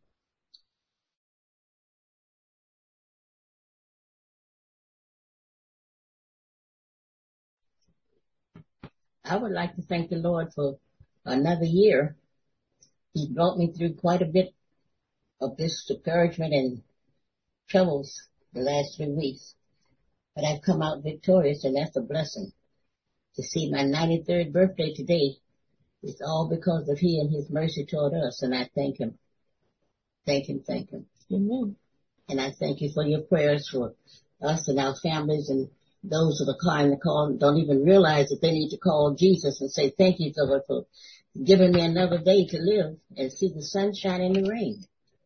I would like to thank the Lord for another year. He brought me through quite a bit of discouragement and troubles the last three weeks. But I've come out victorious, and that's a blessing. To see my ninety-third birthday today is all because of He and His mercy toward us, and I thank Him. Thank Him, thank Him. Amen. And I thank you for your prayers for us and our families and those of the kind that call don't even realize that they need to call Jesus and say, thank you, Lord, for giving me another day to live and see the sunshine and the rain.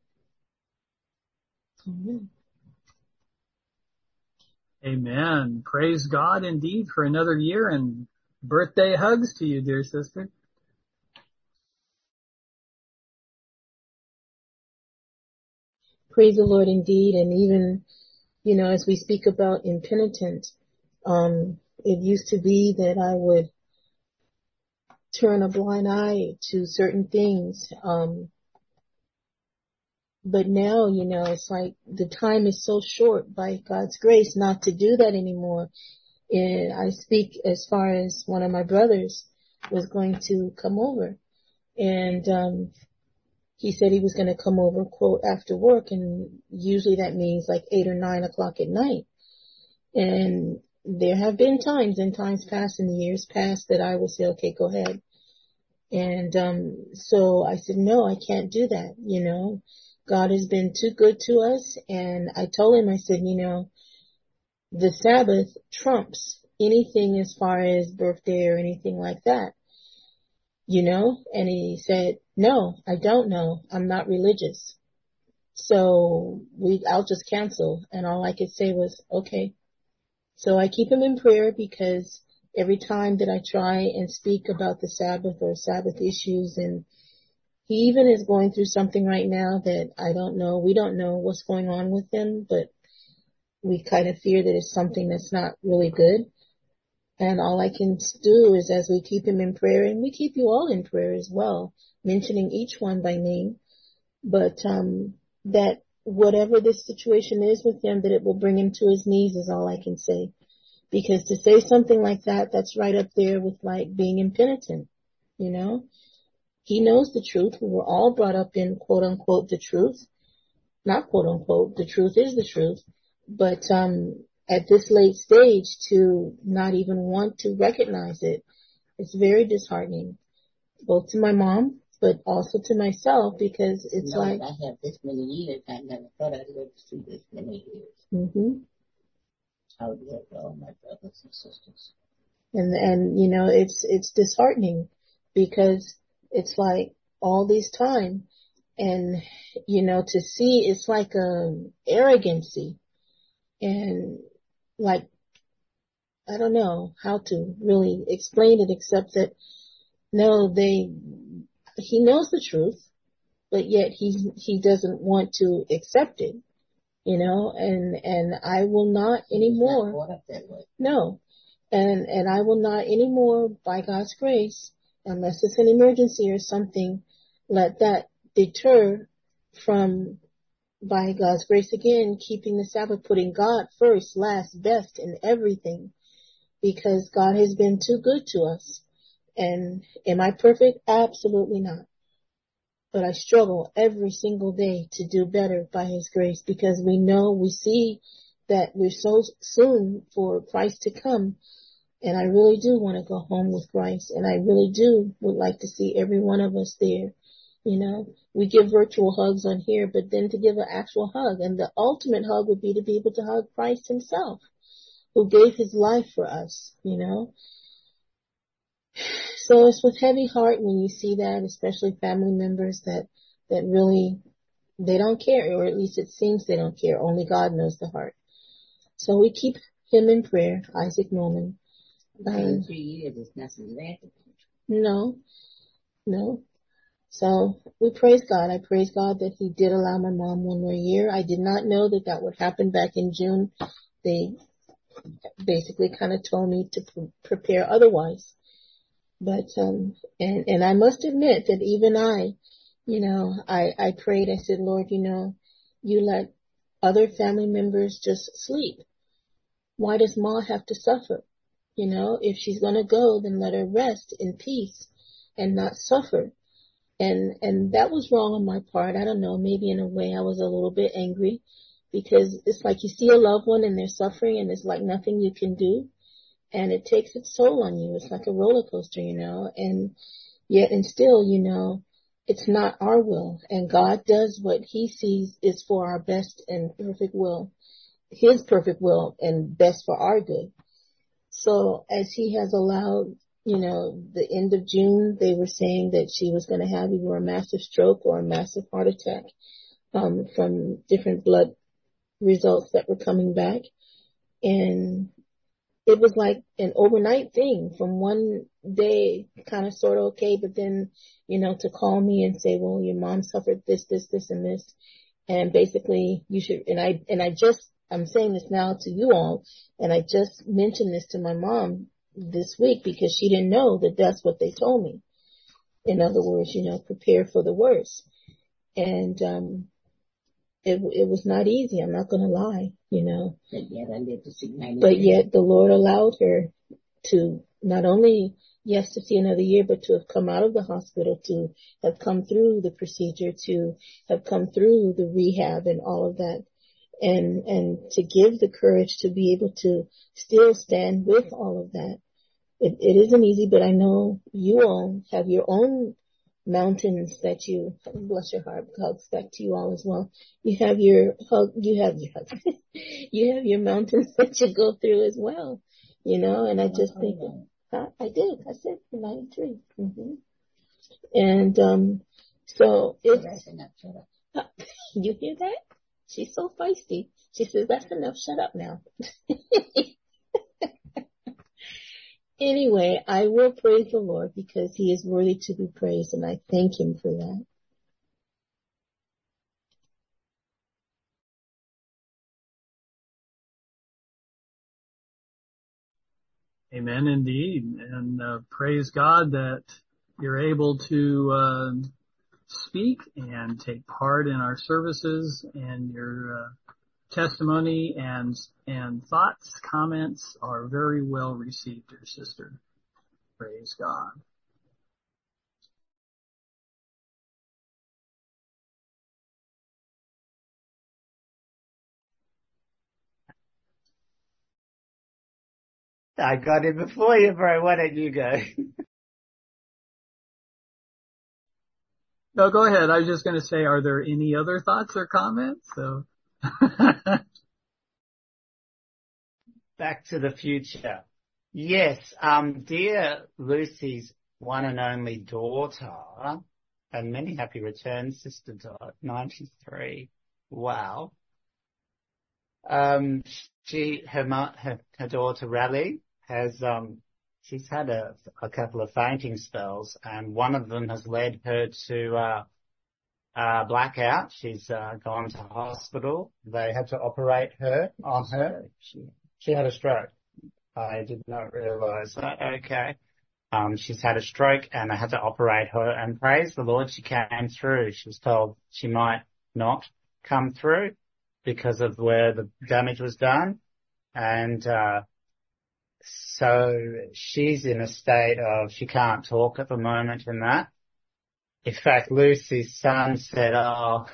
Amen. Amen. Praise God indeed for another year, and birthday hugs to you, dear sister. Praise the Lord indeed. And even, you know, as we speak about impenitent, um, it used to be that I would turn a blind eye to certain things. Um, but now, you know, it's like the time is so short by God's grace not to do that anymore. And I speak as far as one of my brothers was going to come over, and, um, he said he was going to come over, quote, after work, and usually that means like eight or nine o'clock at night. And there have been times in times past, in the years past, that I would say, okay, go ahead. And, um, so I said, no, I can't do that. You know, God has been too good to us. And I told him, I said, you know, the Sabbath trumps anything as far as birthday or anything like that, you know? And he said, no, I don't know. I'm not religious. So we, I'll just cancel. And all I could say was, okay. So I keep him in prayer because every time that I try and speak about the Sabbath or Sabbath issues, and he even is going through something right now that I don't know. We don't know what's going on with him, but we kind of fear that it's something that's not really good. And all I can do is, as we keep him in prayer, and we keep you all in prayer as well, mentioning each one by name, but um that whatever this situation is with him, that it will bring him to his knees is all I can say. Because to say something like that, that's right up there with like being impenitent, you know? He knows the truth. We were all brought up in quote unquote the truth. Not quote unquote, the truth is the truth. But um at this late stage to not even want to recognize it, it's very disheartening. Both to my mom, but also to myself, because it's no, like I have this many years. I never thought I'd live to see this many years. mhm. I would live for all my brothers and sisters. And, and, you know, it's, it's disheartening because it's like all this time and, you know, to see it's like a arrogancy and like, I don't know how to really explain it except that no, they, he knows the truth, but yet he, he doesn't want to accept it, you know, and, and I will not anymore. He's not brought up that way. No. And, and I will not anymore, by God's grace, unless it's an emergency or something, let that deter from, by God's grace again, keeping the Sabbath, putting God first, last, best in everything, because God has been too good to us. And am I perfect? Absolutely not. But I struggle every single day to do better by His grace, because we know, we see that we're so soon for Christ to come. And I really do want to go home with Christ. And I really do would like to see every one of us there. You know, we give virtual hugs on here, but then to give an actual hug. And the ultimate hug would be to be able to hug Christ Himself, who gave His life for us, you know. So it's with heavy heart when you see that, especially family members that, that really, they don't care, or at least it seems they don't care. Only God knows the heart. So we keep him in prayer, Isaac Norman. Um, three years is nothing. No, no. So we praise God. I praise God that He did allow my mom one more year. I did not know that that would happen back in June. They basically kind of told me to pre- prepare otherwise. But, um, and, and I must admit that even I, you know, I, I prayed, I said, Lord, you know, you let other family members just sleep. Why does Ma have to suffer? You know, if she's going to go, then let her rest in peace and not suffer. And, and that was wrong on my part. I don't know, maybe in a way I was a little bit angry, because it's like you see a loved one and they're suffering and there's like nothing you can do. And it takes its toll on you. It's like a roller coaster, you know, and yet and still, you know, it's not our will. And God does what He sees is for our best and perfect will, His perfect will and best for our good. So as He has allowed, you know, the end of June, they were saying that she was going to have either a massive stroke or a massive heart attack, um, from different blood results that were coming back. And it was like an overnight thing, from one day kind of sort of okay, but then, you know, to call me and say, well, your mom suffered this, this, this, and this. And basically you should, and I, and I just, I'm saying this now to you all, and I just mentioned this to my mom this week because she didn't know that that's what they told me. In other words, you know, prepare for the worst. And, um, It, it was not easy. I'm not going to lie, you know. But yet I lived to see ninety But years. yet the Lord allowed her to not only, yes, to see another year, but to have come out of the hospital, to have come through the procedure, to have come through the rehab and all of that. And, and to give the courage to be able to still stand with all of that. it, it isn't easy, but I know you all have your own mountains that you, bless your heart, hugs back to you all as well. You have your hug, you have your hug, you have your mountains that you go through as well, you know, and I just think, I, I did, I said ninety-three. Mm-hmm. And, um, so it's, uh, you hear that? She's so feisty. She says, that's enough, shut up now. Anyway, I will praise the Lord because he is worthy to be praised, and I thank him for that. Amen, indeed. And uh, praise God that you're able to uh, speak and take part in our services, and your uh, testimony and and thoughts, comments are very well received, dear sister. Praise God. I got in before you, bro. Why don't you go? No, go ahead. I was just going to say, are there any other thoughts or comments? So. Back to the future. Yes, um, dear Lucy's one and only daughter, and many happy returns, Sister Dot, ninety-three. Wow. Um, she, her, her, her daughter Raleigh has, um, she's had a, a couple of fainting spells, and one of them has led her to, uh, uh, blackout. She's, uh, gone to hospital. They had to operate her on her. She, she had a stroke. I did not realize that. Okay. Um, she's had a stroke and they had to operate her, and praise the Lord, she came through. She was told she might not come through because of where the damage was done. And, uh, so she's in a state of, she can't talk at the moment in that. In fact, Lucy's son said, oh,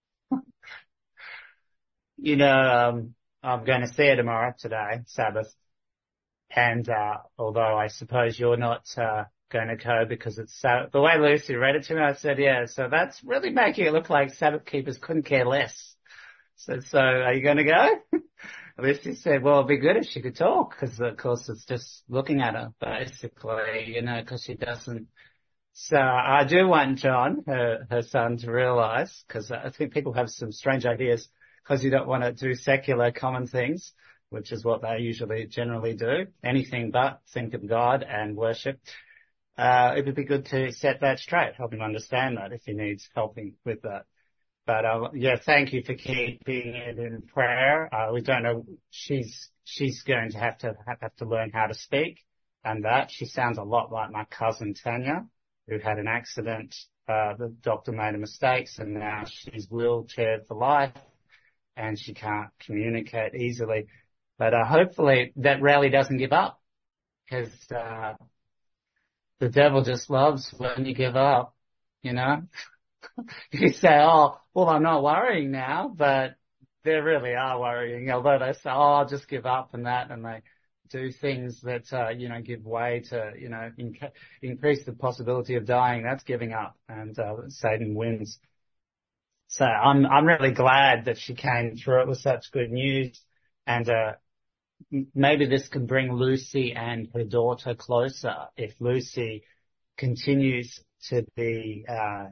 you know, um, I'm going to see her tomorrow, today, Sabbath. And, uh, although I suppose you're not, uh, going to go because it's Sabbath, the way Lucy read it to me, I said, yeah, so that's really making it look like Sabbath keepers couldn't care less. So, so are you going to go? Lucy said, well, it'd be good if she could talk, because of course it's just looking at her, basically, you know, because she doesn't. So I do want John, her, her son, to realize, because I think people have some strange ideas, because you don't want to do secular common things, which is what they usually generally do, anything but think of God and worship. Uh, it would be good to set that straight, help him understand that if he needs helping with that. But, uh, yeah, thank you for keeping it in prayer. Uh, we don't know, she's, she's going to have to have, have to learn how to speak, and that she sounds a lot like my cousin Tanya, who had an accident. Uh, the doctor made a mistake, and now she's wheelchaired for life and she can't communicate easily. But, uh, hopefully that rally doesn't give up, because, uh, the devil just loves when you give up, you know? You say, oh, well, I'm not worrying now, but they really are worrying, although they say, oh, I'll just give up and that, and they do things that, uh, you know, give way to, you know, inc- increase the possibility of dying. That's giving up, and uh, Satan wins. So I'm, I'm really glad that she came through it with such good news, and, uh, maybe this can bring Lucy and her daughter closer if Lucy continues to be, uh,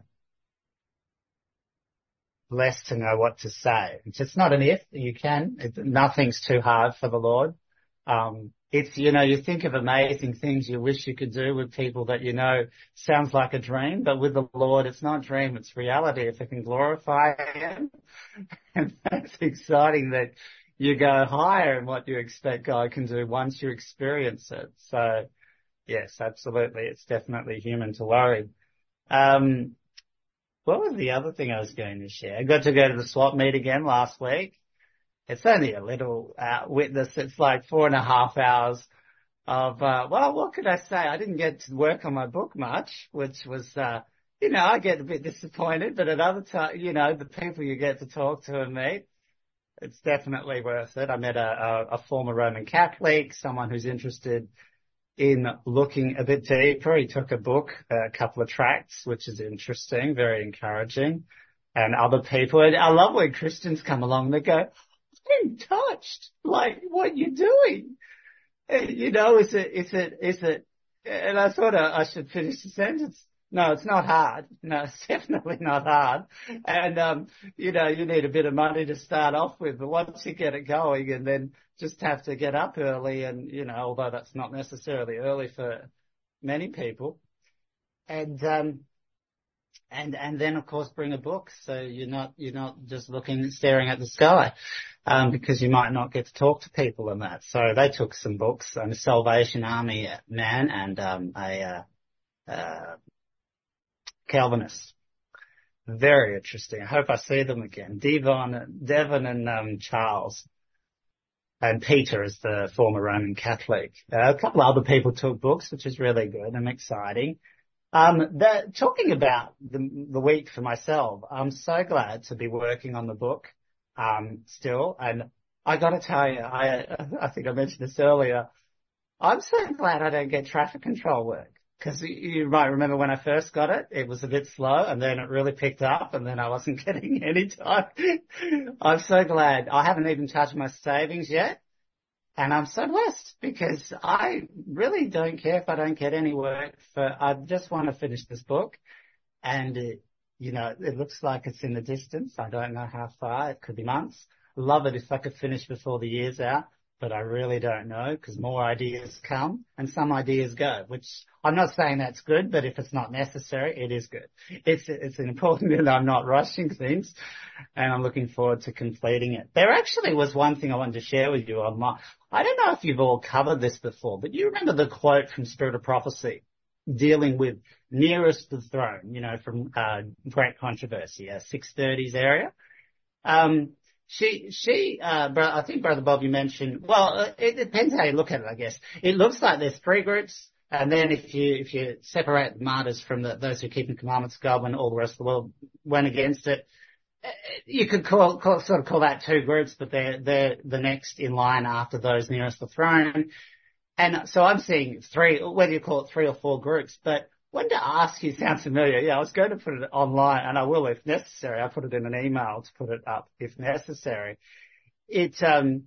blessed to know what to say. It's just not an if, you can. It, nothing's too hard for the Lord. Um, it's, you know, you think of amazing things you wish you could do with people that you know sounds like a dream, but with the Lord, it's not a dream, it's reality if it can glorify Him. And that's exciting that you go higher in what you expect God can do once you experience it. So, yes, absolutely. It's definitely human to worry. Um, What was the other thing I was going to share? I got to go to the swap meet again last week. It's only a little uh, witness. It's like four and a half hours of, uh, well, what could I say? I didn't get to work on my book much, which was, uh, you know, I get a bit disappointed, but at other times, you know, the people you get to talk to and meet, it's definitely worth it. I met a, a, a former Roman Catholic, someone who's interested in looking a bit deeper. He took a book, a couple of tracts, which is interesting, very encouraging. And other people, and I love when Christians come along and they go, I'm touched. Like, what are you doing? You know, is it, is it, is it, and I thought I, I should finish the sentence. No, it's not hard. No, it's definitely not hard. And, um, you know, you need a bit of money to start off with, but once you get it going and then just have to get up early and, you know, although that's not necessarily early for many people. And, um, and, and then of course bring a book. So you're not, you're not just looking, staring at the sky, um, because you might not get to talk to people and that. So they took some books, um, Salvation Army Man and, um, a, uh, uh, Calvinist. Very interesting. I hope I see them again. Devon, Devon and, um, Charles. And Peter is the former Roman Catholic. Uh, a couple of other people took books, which is really good and exciting. Um, the, talking about the, the week for myself, I'm so glad to be working on the book, um, still. And I got to tell you, I, I think I mentioned this earlier. I'm so glad I don't get traffic control work. Because you might remember when I first got it, it was a bit slow and then it really picked up and then I wasn't getting any time. I'm so glad. I haven't even touched my savings yet. And I'm so blessed because I really don't care if I don't get any work. For, I just want to finish this book. And, it, you know, it looks like it's in the distance. I don't know how far. It could be months. Love it if I could finish before the year's out. But I really don't know because more ideas come and some ideas go, which I'm not saying that's good, but if it's not necessary, it is good. It's, it's important that I'm not rushing things and I'm looking forward to completing it. There actually was one thing I wanted to share with you on my, I don't know if you've all covered this before, but you remember the quote from Spirit of Prophecy dealing with nearest the throne, you know, from, uh, Great Controversy, uh, six thirties area. Um, She, she, uh, bro, I think Brother Bob, you mentioned, well, it depends how you look at it, I guess. It looks like there's three groups, and then if you, if you separate the martyrs from the, those who keep the commandments of God when all the rest of the world went against it, you could call, call, sort of call that two groups, but they're, they're the next in line after those nearest the throne. And so I'm seeing three, whether you call it three or four groups, but wanted to ask you, sounds familiar. Yeah, I was going to put it online, and I will if necessary. I'll put it in an email to put it up if necessary. It, um,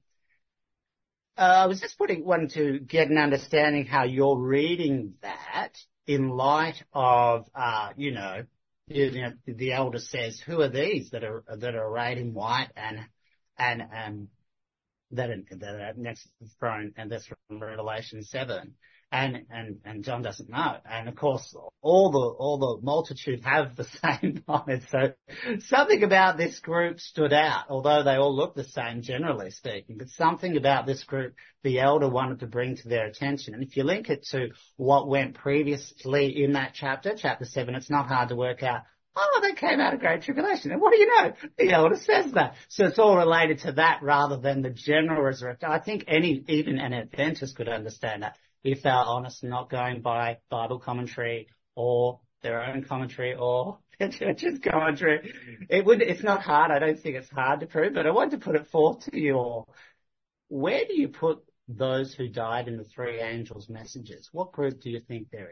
uh, I was just putting, wanting to get an understanding how you're reading that in light of, uh, you know, you know, the elder says, who are these that are, that are arrayed in white and, and, um, that are, that are next to the throne, and that's from Revelation seven. And, and, and John doesn't know. And of course, all the, all the multitude have the same knowledge. So something about this group stood out, although they all look the same, generally speaking, but something about this group the elder wanted to bring to their attention. And if you link it to what went previously in that chapter, chapter seven, it's not hard to work out, oh, they came out of Great Tribulation. And what do you know? The elder says that. So it's all related to that rather than the general resurrection. I think any, even an Adventist could understand that, if they're honest and not going by Bible commentary or their own commentary or the church's commentary. It would, it's not hard. I don't think it's hard to prove, but I want to put it forth to you all. Where do you put those who died in the three angels' messages? What group do you think they're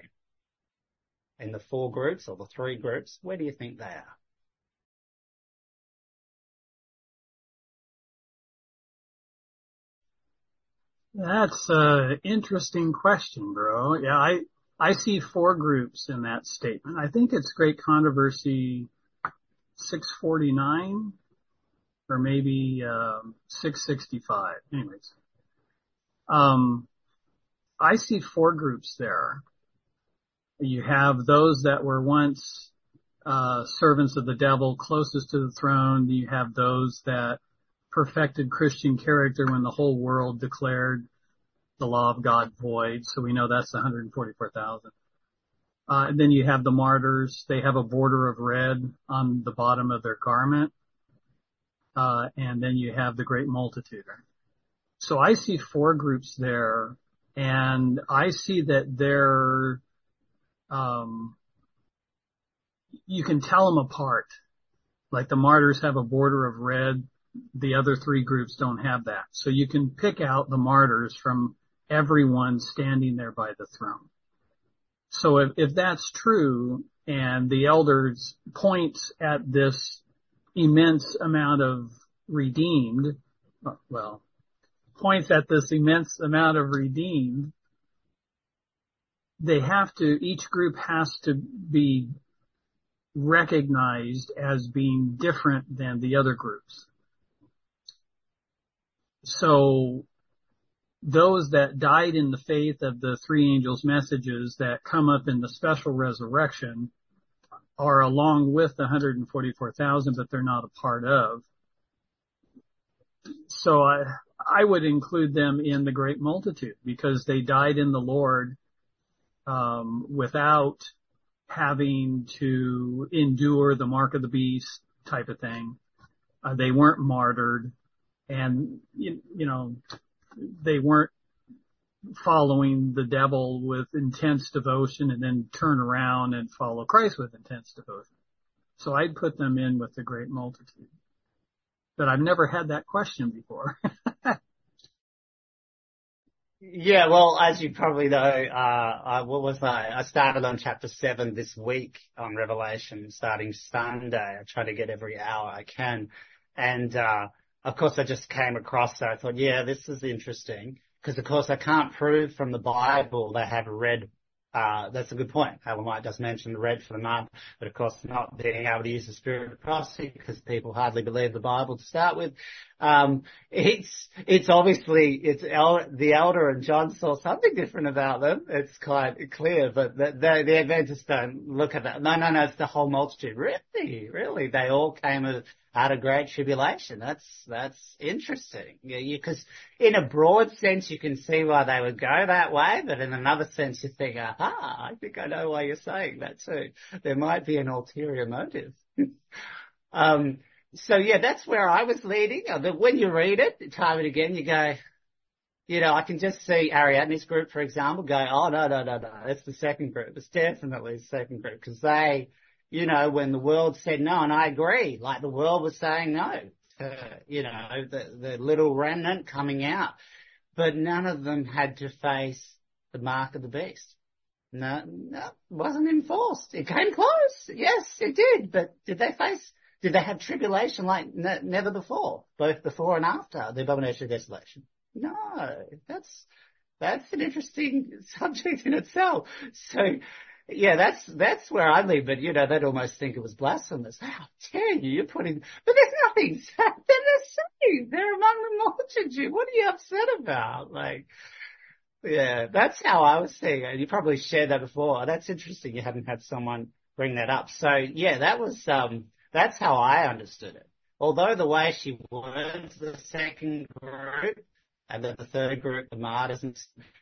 in? In the four groups or the three groups? Where do you think they are? That's an interesting question, bro. Yeah, I, I see four groups in that statement. I think it's Great Controversy six forty-nine or maybe, um, six sixty-five. Anyways, um, I see four groups there. You have those that were once, uh, servants of the devil closest to the throne. You have those that perfected Christian character when the whole world declared the law of God void. So we know that's one hundred forty-four thousand. Uh, and then you have the martyrs. They have a border of red on the bottom of their garment. Uh, and then you have the great multitude. So I see four groups there, and I see that they're, um, you can tell them apart. Like the martyrs have a border of red. The other three groups don't have that. So you can pick out the martyrs from everyone standing there by the throne. So if, if that's true, and the elders point at this immense amount of redeemed, well, points at this immense amount of redeemed, they have to, each group has to be recognized as being different than the other groups. So those that died in the faith of the three angels' messages that come up in the special resurrection are along with the one hundred forty-four thousand, but they're not a part of. So I, I would include them in the great multitude because they died in the Lord, um, without having to endure the mark of the beast type of thing. Uh, they weren't martyred, and, you, you know, they weren't following the devil with intense devotion and then turn around and follow Christ with intense devotion. So I'd put them in with the great multitude. But I've never had that question before. Yeah, well, as you probably know, uh, I, what was I? I started on chapter seven this week on Revelation, starting Sunday. I try to get every hour I can. And, uh, of course, I just came across that. I thought, yeah, this is interesting. Because, of course, I can't prove from the Bible they have read. Uh, that's a good point. Helen White does mention the red for the mud, but of course not being able to use the spirit of prophecy because people hardly believe the Bible to start with. Um, it's, it's obviously, it's El, the elder and John saw something different about them. It's quite clear, but the, the, the Adventists don't look at that. No, no, no, it's the whole multitude. Really, really. They all came out of great tribulation. That's, that's interesting. Yeah, you, cause in a broad sense, you can see why they would go that way, but in another sense, you think, aha, I think I know why you're saying that too. There might be an ulterior motive. um, so yeah, that's where I was leading. But when you read it, time and again, you go, you know, I can just see Ariadne's group, for example, go, oh, no, no, no, no, that's the second group. It's definitely the second group because they, you know, when the world said no, and I agree, like the world was saying no, uh, you know, the, the little remnant coming out, but none of them had to face the mark of the beast. No, no, wasn't enforced. It came close. Yes, it did. But did they face, did they have tribulation like ne- never before, both before and after the abomination of desolation? No, that's, that's an interesting subject in itself. So, yeah, that's, that's where I leave, but you know, they'd almost think it was blasphemous. How dare you, you're putting, but there's nothing, they're the same. They're among the multitude. What are you upset about? Like, yeah, that's how I was seeing it. You probably shared that before. That's interesting. You hadn't had someone bring that up. So yeah, that was, um, that's how I understood it. Although the way she words the second group and then the third group, the martyrs, and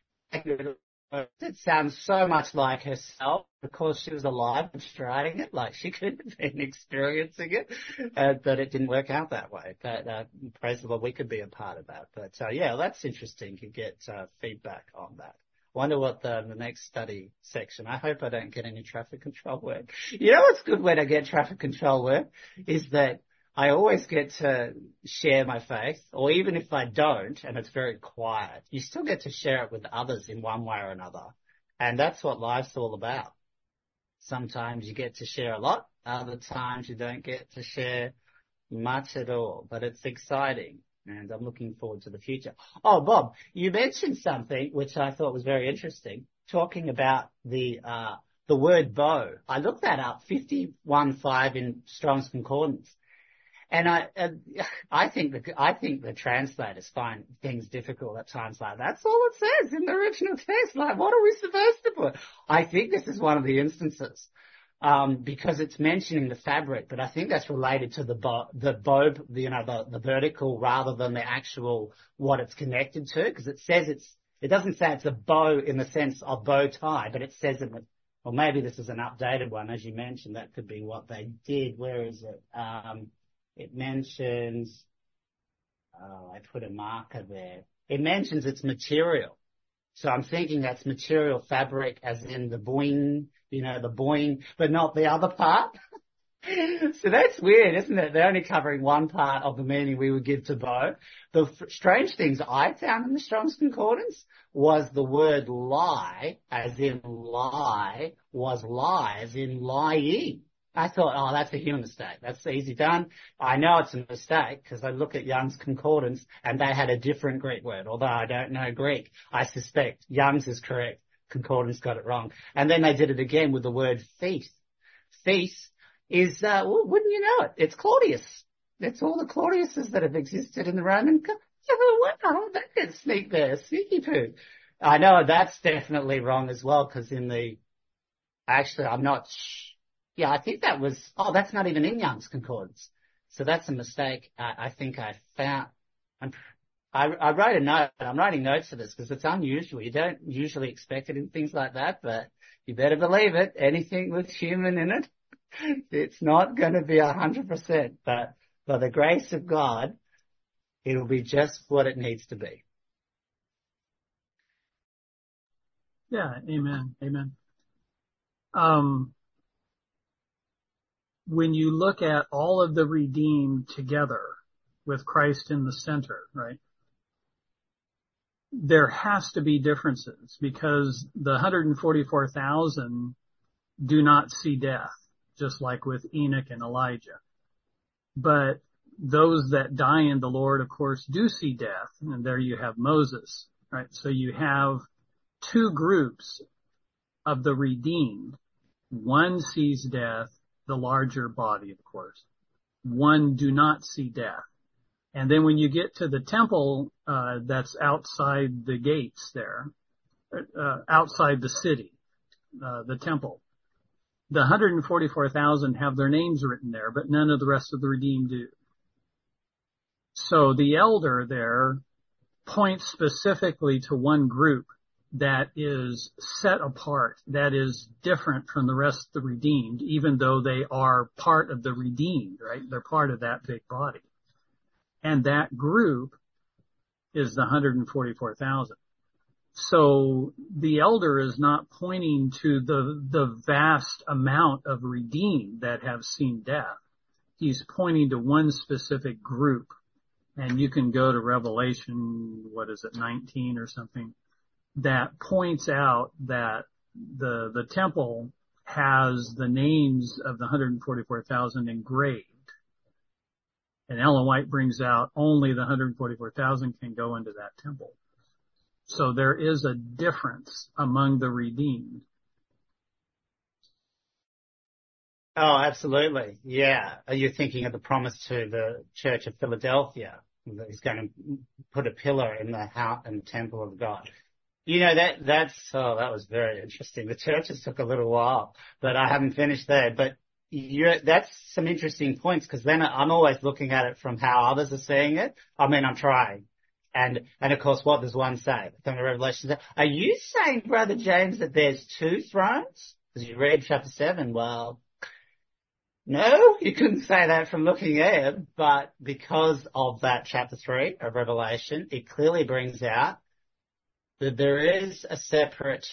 it sounds so much like herself because she was alive and striding it, like she could have been experiencing it, uh, but it didn't work out that way. But uh, praise the Lord, we could be a part of that. But uh, yeah, that's interesting to get uh, feedback on that. Wonder what the, the next study section. I hope I don't get any traffic control work. You know what's good when I get traffic control work is that I always get to share my faith, or even if I don't, and it's very quiet, you still get to share it with others in one way or another. And that's what life's all about. Sometimes you get to share a lot, other times you don't get to share much at all, but it's exciting. And I'm looking forward to the future. Oh, Bob, you mentioned something which I thought was very interesting, talking about the, uh, the word bow. I looked that up, fifty-one five in Strong's Concordance. And I, uh, I think the, I think the translators find things difficult at times like that. That's all it says in the original text. Like, what are we supposed to put? I think this is one of the instances, um, because it's mentioning the fabric, but I think that's related to the bow, the bow, you know, the, the vertical rather than the actual, what it's connected to, because it says it's, it doesn't say it's a bow in the sense of bow tie, but it says it, well, maybe this is an updated one, as you mentioned, that could be what they did. Where is it? Um, It mentions, oh, I put a marker there. It mentions its material. So I'm thinking that's material fabric as in the boing, you know, the boing, but not the other part. So that's weird, isn't it? They're only covering one part of the meaning we would give to both. The f- strange things I found in the Strong's Concordance was the word lie, as in lie, was lie, as in lying. I thought, oh, that's a human mistake. That's easy done. I know it's a mistake because I look at Young's Concordance and they had a different Greek word, although I don't know Greek. I suspect Young's is correct. Concordance got it wrong. And then they did it again with the word feast. Feast is, uh, well, wouldn't you know it? It's Claudius. It's all the Claudiuses that have existed in the Roman. Wow, that did sneak there, sneaky poo. I know that's definitely wrong as well, because in the, actually, I'm not, sh- yeah, I think that was, oh, that's not even in Young's Concordance. So that's a mistake. I, I think I found, I'm, I, I wrote a note, I'm writing notes for this because it's unusual. You don't usually expect it in things like that, but you better believe it. Anything with human in it, it's not going to be a hundred percent, but by the grace of God, it'll be just what it needs to be. Yeah, amen, amen. Um, when you look at all of the redeemed together with Christ in the center, right, there has to be differences because the one hundred forty-four thousand do not see death, just like with Enoch and Elijah. But those that die in the Lord, of course, do see death. And there you have Moses, right? So you have two groups of the redeemed. One sees death, the larger body, of course. One do not see death. And then when you get to the temple, uh, that's outside the gates there, uh, outside the city, uh, the temple, the one hundred forty-four thousand have their names written there, but none of the rest of the redeemed do. So the elder there points specifically to one group that is set apart, that is different from the rest of the redeemed, even though they are part of the redeemed, right? They're part of that big body. And that group is the one hundred forty-four thousand. So the elder is not pointing to the, the vast amount of redeemed that have seen death. He's pointing to one specific group. And you can go to Revelation, what is it, nineteen or something, that points out that the, the temple has the names of the one hundred forty-four thousand engraved. And Ellen White brings out only the one hundred forty-four thousand can go into that temple. So there is a difference among the redeemed. Oh, absolutely. Yeah. Are you thinking of the promise to the Church of Philadelphia? That he's going to put a pillar in the house and temple of God. You know, that, that's, oh, that was very interesting. The churches took a little while, but I haven't finished there. But you're, that's some interesting points because then I'm always looking at it from how others are seeing it. I mean, I'm trying. And, and of course, what does one say? From the Revelation, are you saying, Brother James, that there's two thrones? Because you read chapter seven. Well, no, you couldn't say that from looking at it, but because of that chapter three of Revelation, it clearly brings out that there is a separate,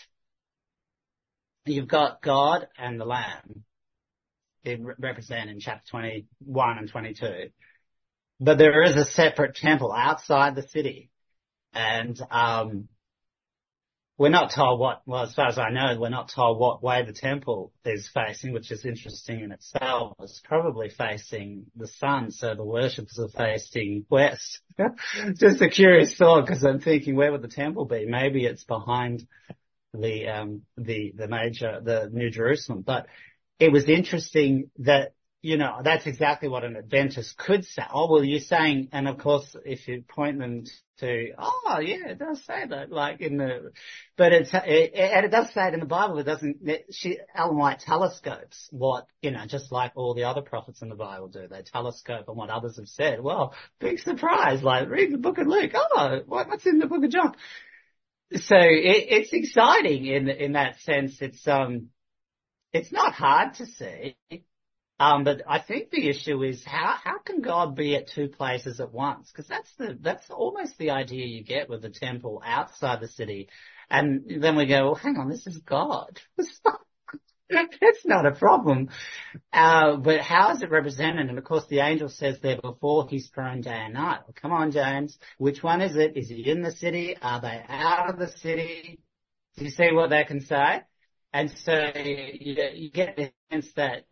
you've got God and the Lamb, it represented in chapter twenty-one and twenty-two. But there is a separate temple outside the city. And, um, we're not told what, well, as far as I know, we're not told what way the temple is facing, which is interesting in itself. It's probably facing the sun, so the worshippers are facing west. Just a curious thought, because I'm thinking, where would the temple be? Maybe it's behind the, um, the, the major, the New Jerusalem. But it was interesting that, you know, that's exactly what an Adventist could say. Oh, well, you're saying, and of course, if you point them to, oh, yeah, it does say that, like in the, but it's, it, and it does say it in the Bible. It doesn't, it, she, Ellen White telescopes what, you know, just like all the other prophets in the Bible do. They telescope on what others have said. Well, big surprise, like read the book of Luke. Oh, what, what's in the book of John? So it, it's exciting in, in that sense. It's, um, it's not hard to see. Um, but I think the issue is how, how can God be at two places at once? Because that's the, that's almost the idea you get with the temple outside the city. And then we go, well, hang on, this is God. That's not a problem. Uh, but how is it represented? And of course the angel says there before his throne day and night. Well, come on, James. Which one is it? Is he in the city? Are they out of the city? Do you see what they can say? And so you, you get the sense that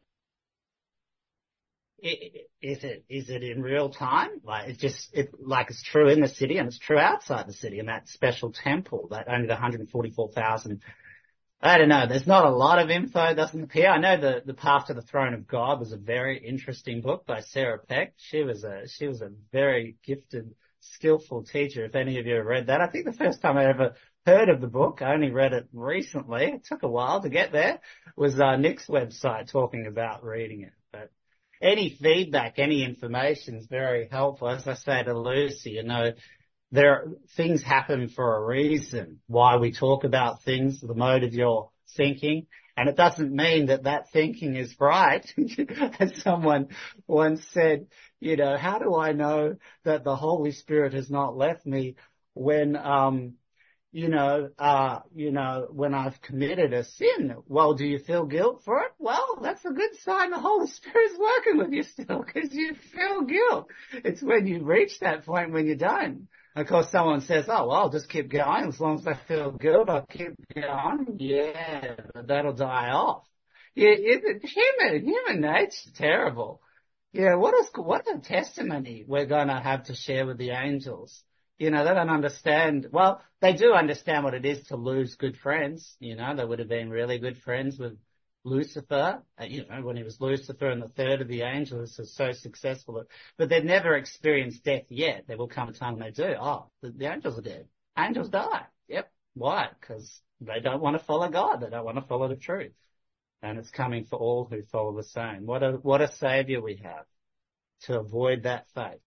it, is it, is it in real time? Like it's just, it, like it's true in the city and it's true outside the city in that special temple that only the one hundred forty-four thousand. I don't know. There's not a lot of info doesn't appear. I know the, the Path to the Throne of God was a very interesting book by Sarah Peck. She was a, she was a very gifted, skillful teacher. If any of you have read that, I think the first time I ever heard of the book, I only read it recently. It took a while to get there, was uh, Nick's website talking about reading it. But any feedback, any information is very helpful. As I say to Lucy, you know, there, things happen for a reason. Why we talk about things, the mode of your thinking, and it doesn't mean that that thinking is right. As someone once said, you know, how do I know that the Holy Spirit has not left me when, um, you know, uh, you know, when I've committed a sin? Well, do you feel guilt for it? Well, that's a good sign the Holy Spirit's working with you still, because you feel guilt. It's when you reach that point when you don't. Of course, someone says, oh, well, I'll just keep going. As long as I feel guilt, I'll keep going. Yeah, but that'll die off. Yeah, it, human, human nature's terrible. Yeah, what is, what a testimony we're going to have to share with the angels. You know, they don't understand. Well, they do understand what it is to lose good friends. You know, they would have been really good friends with Lucifer, uh, you know, when he was Lucifer and the third of the angels was so successful. But they've never experienced death yet. There will come a time when they do. Oh, the, the angels are dead. Angels die. Yep. Why? Because they don't want to follow God. They don't want to follow the truth. And it's coming for all who follow the same. What a, what a savior we have to avoid that fate.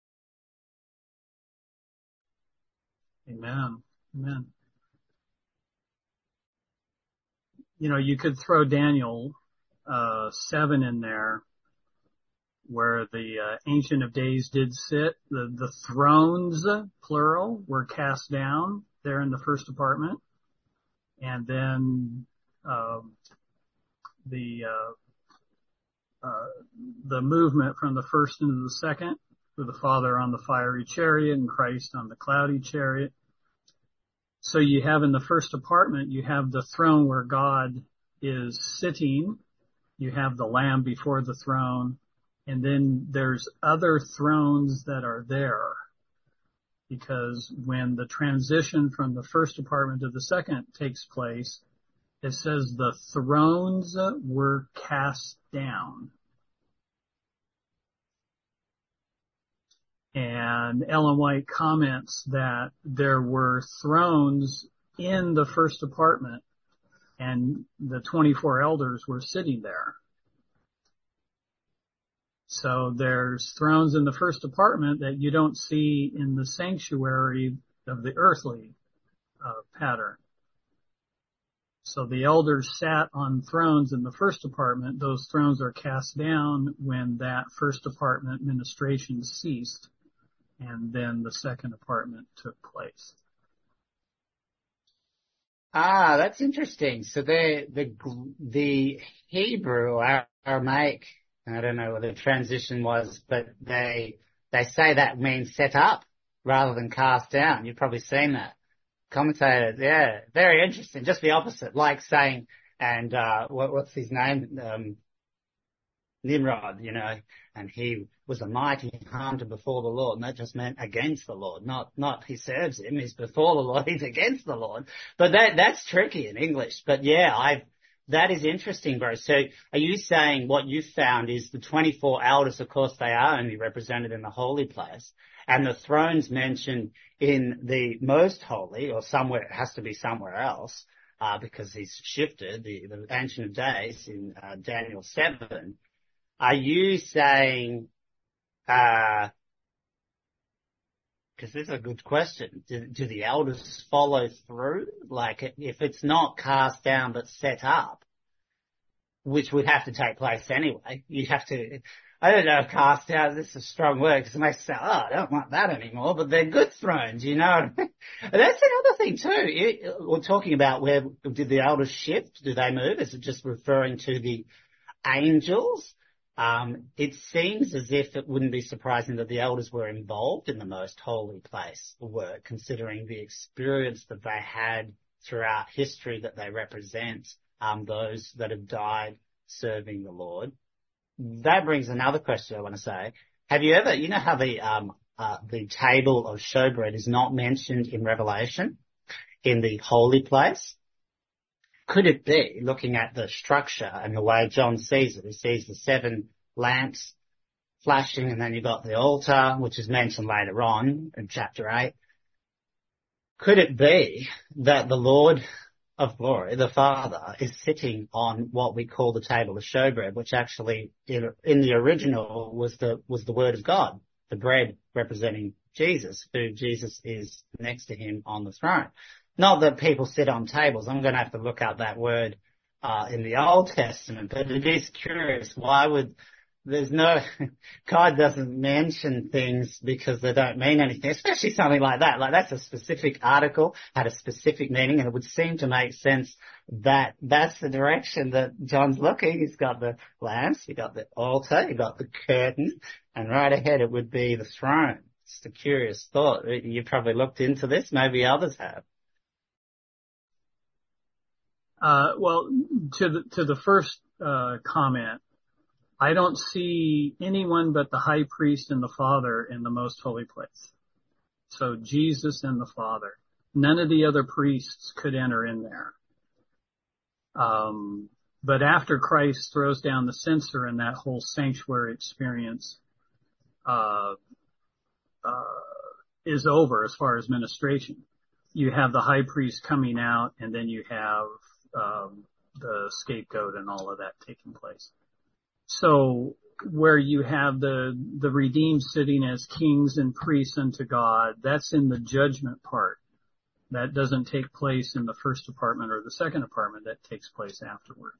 Amen. Amen. You know, you could throw Daniel uh seven in there, where the uh, Ancient of Days did sit. The the thrones, plural, were cast down there in the first apartment, and then uh, the uh, uh, the movement from the first into the second, with the Father on the fiery chariot and Christ on the cloudy chariot. So you have in the first apartment, you have the throne where God is sitting. You have the Lamb before the throne. And then there's other thrones that are there. Because when the transition from the first apartment to the second takes place, it says the thrones were cast down. And Ellen White comments that there were thrones in the first apartment and the twenty-four elders were sitting there. So there's thrones in the first apartment that you don't see in the sanctuary of the earthly uh, pattern. So the elders sat on thrones in the first apartment. Those thrones are cast down when that first apartment ministration ceased. And then the second apartment took place. Ah, that's interesting. So the the the Hebrew or Aramaic, I don't know what the transition was, but they they say that means set up rather than cast down. You've probably seen that. Commentators, yeah, very interesting. Just the opposite, like saying, and uh what, what's his name? Um, Nimrod, you know, and he was a mighty hunter before the Lord, and that just meant against the Lord, not, not he serves him, he's before the Lord, he's against the Lord. But that, that's tricky in English. But yeah, I've, that is interesting, bro. So are you saying what you found is the twenty-four elders, of course, they are only represented in the holy place, and the thrones mentioned in the most holy, or somewhere, it has to be somewhere else, uh, because he's shifted, the, the Ancient of Days in uh, Daniel seven. Are you saying, uh, because this is a good question, do, do the elders follow through? Like, if it's not cast down but set up, which would have to take place anyway. You'd have to, I don't know if cast out, this is a strong word, because it makes you say, oh, I don't want that anymore, but they're good thrones, you know. And that's another thing too. It, we're talking about where did the elders shift? Do they move? Is it just referring to the angels? Um, it seems as if it wouldn't be surprising that the elders were involved in the most holy place work, considering the experience that they had throughout history that they represent, um, those that have died serving the Lord. That brings another question I want to say. Have you ever, you know how the, um, uh, the table of showbread is not mentioned in Revelation in the holy place? Could it be, looking at the structure and the way John sees it, he sees the seven lamps flashing, and then you've got the altar, which is mentioned later on in chapter eight. Could it be that the Lord of glory, the Father, is sitting on what we call the table of showbread, which actually in, in the original was the, was the word of God, the bread representing Jesus, who Jesus is next to him on the throne. Not that people sit on tables. I'm going to have to look up that word uh, in the Old Testament, but it is curious. Why would there's no God doesn't mention things because they don't mean anything, especially something like that. Like that's a specific article, had a specific meaning, and it would seem to make sense that that's the direction that John's looking. He's got the lamps, you got the altar, you got the curtain, and right ahead it would be the throne. It's a curious thought. You probably looked into this, maybe others have. Uh, well, to the, to the first, uh, comment, I don't see anyone but the high priest and the Father in the most holy place. So Jesus and the Father. None of the other priests could enter in there. Um, but after Christ throws down the censer and that whole sanctuary experience, uh, uh, is over as far as ministration, you have the high priest coming out, and then you have Um, the scapegoat and all of that taking place. So where you have the, the redeemed sitting as kings and priests unto God, that's in the judgment part. That doesn't take place in the first apartment or the second apartment. That takes place afterwards.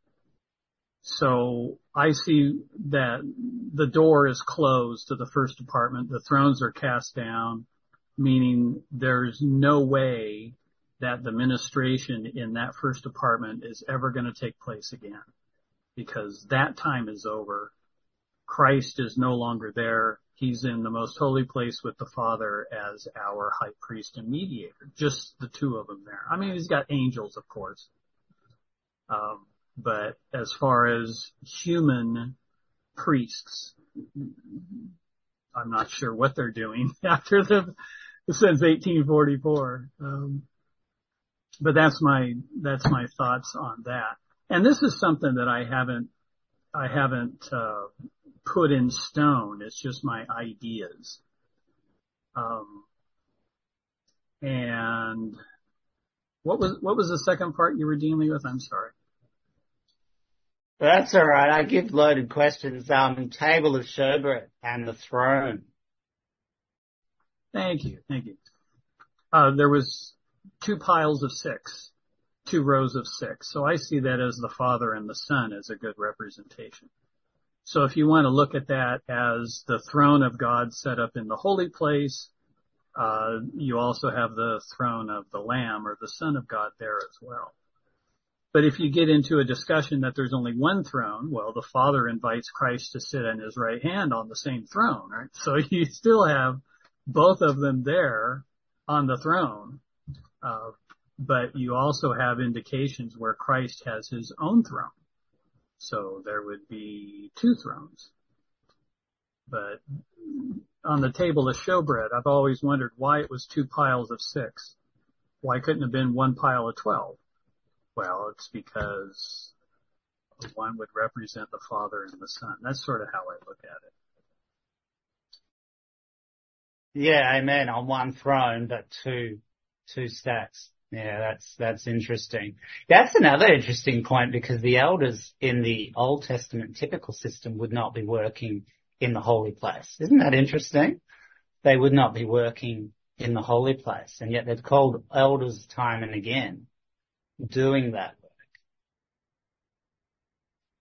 So I see that the door is closed to the first apartment. The thrones are cast down, meaning there's no way that the ministration in that first apartment is ever going to take place again, because that time is over. Christ is no longer there. He's in the most holy place with the Father as our high priest and mediator, just the two of them there. I mean, he's got angels, of course. Um, but as far as human priests, I'm not sure what they're doing after the, since eighteen forty-four. Um, But that's my, that's my thoughts on that. And this is something that I haven't, I haven't, uh, put in stone. It's just my ideas. Um, and what was, what was the second part you were dealing with? I'm sorry. That's all right. I give loaded questions. Um, table of showbread and the throne. Thank you. Thank you. Uh, there was two piles of six, two rows of six. So I see that as the Father and the Son as a good representation. So if you want to look at that as the throne of God set up in the holy place, uh, you also have the throne of the Lamb or the Son of God there as well. But if you get into a discussion that there's only one throne, well, the Father invites Christ to sit on his right hand on the same throne, right? So you still have both of them there on the throne. Uh, but you also have indications where Christ has his own throne. So there would be two thrones. But on the table of showbread, I've always wondered why it was two piles of six. Why couldn't it have been one pile of twelve? Well, it's because one would represent the Father and the Son. That's sort of how I look at it. Yeah, amen. On one throne, but two, two stacks. Yeah, that's, that's interesting. That's another interesting point, because the elders in the Old Testament typical system would not be working in the holy place. Isn't that interesting? They would not be working in the holy place, and yet they're called elders time and again doing that work.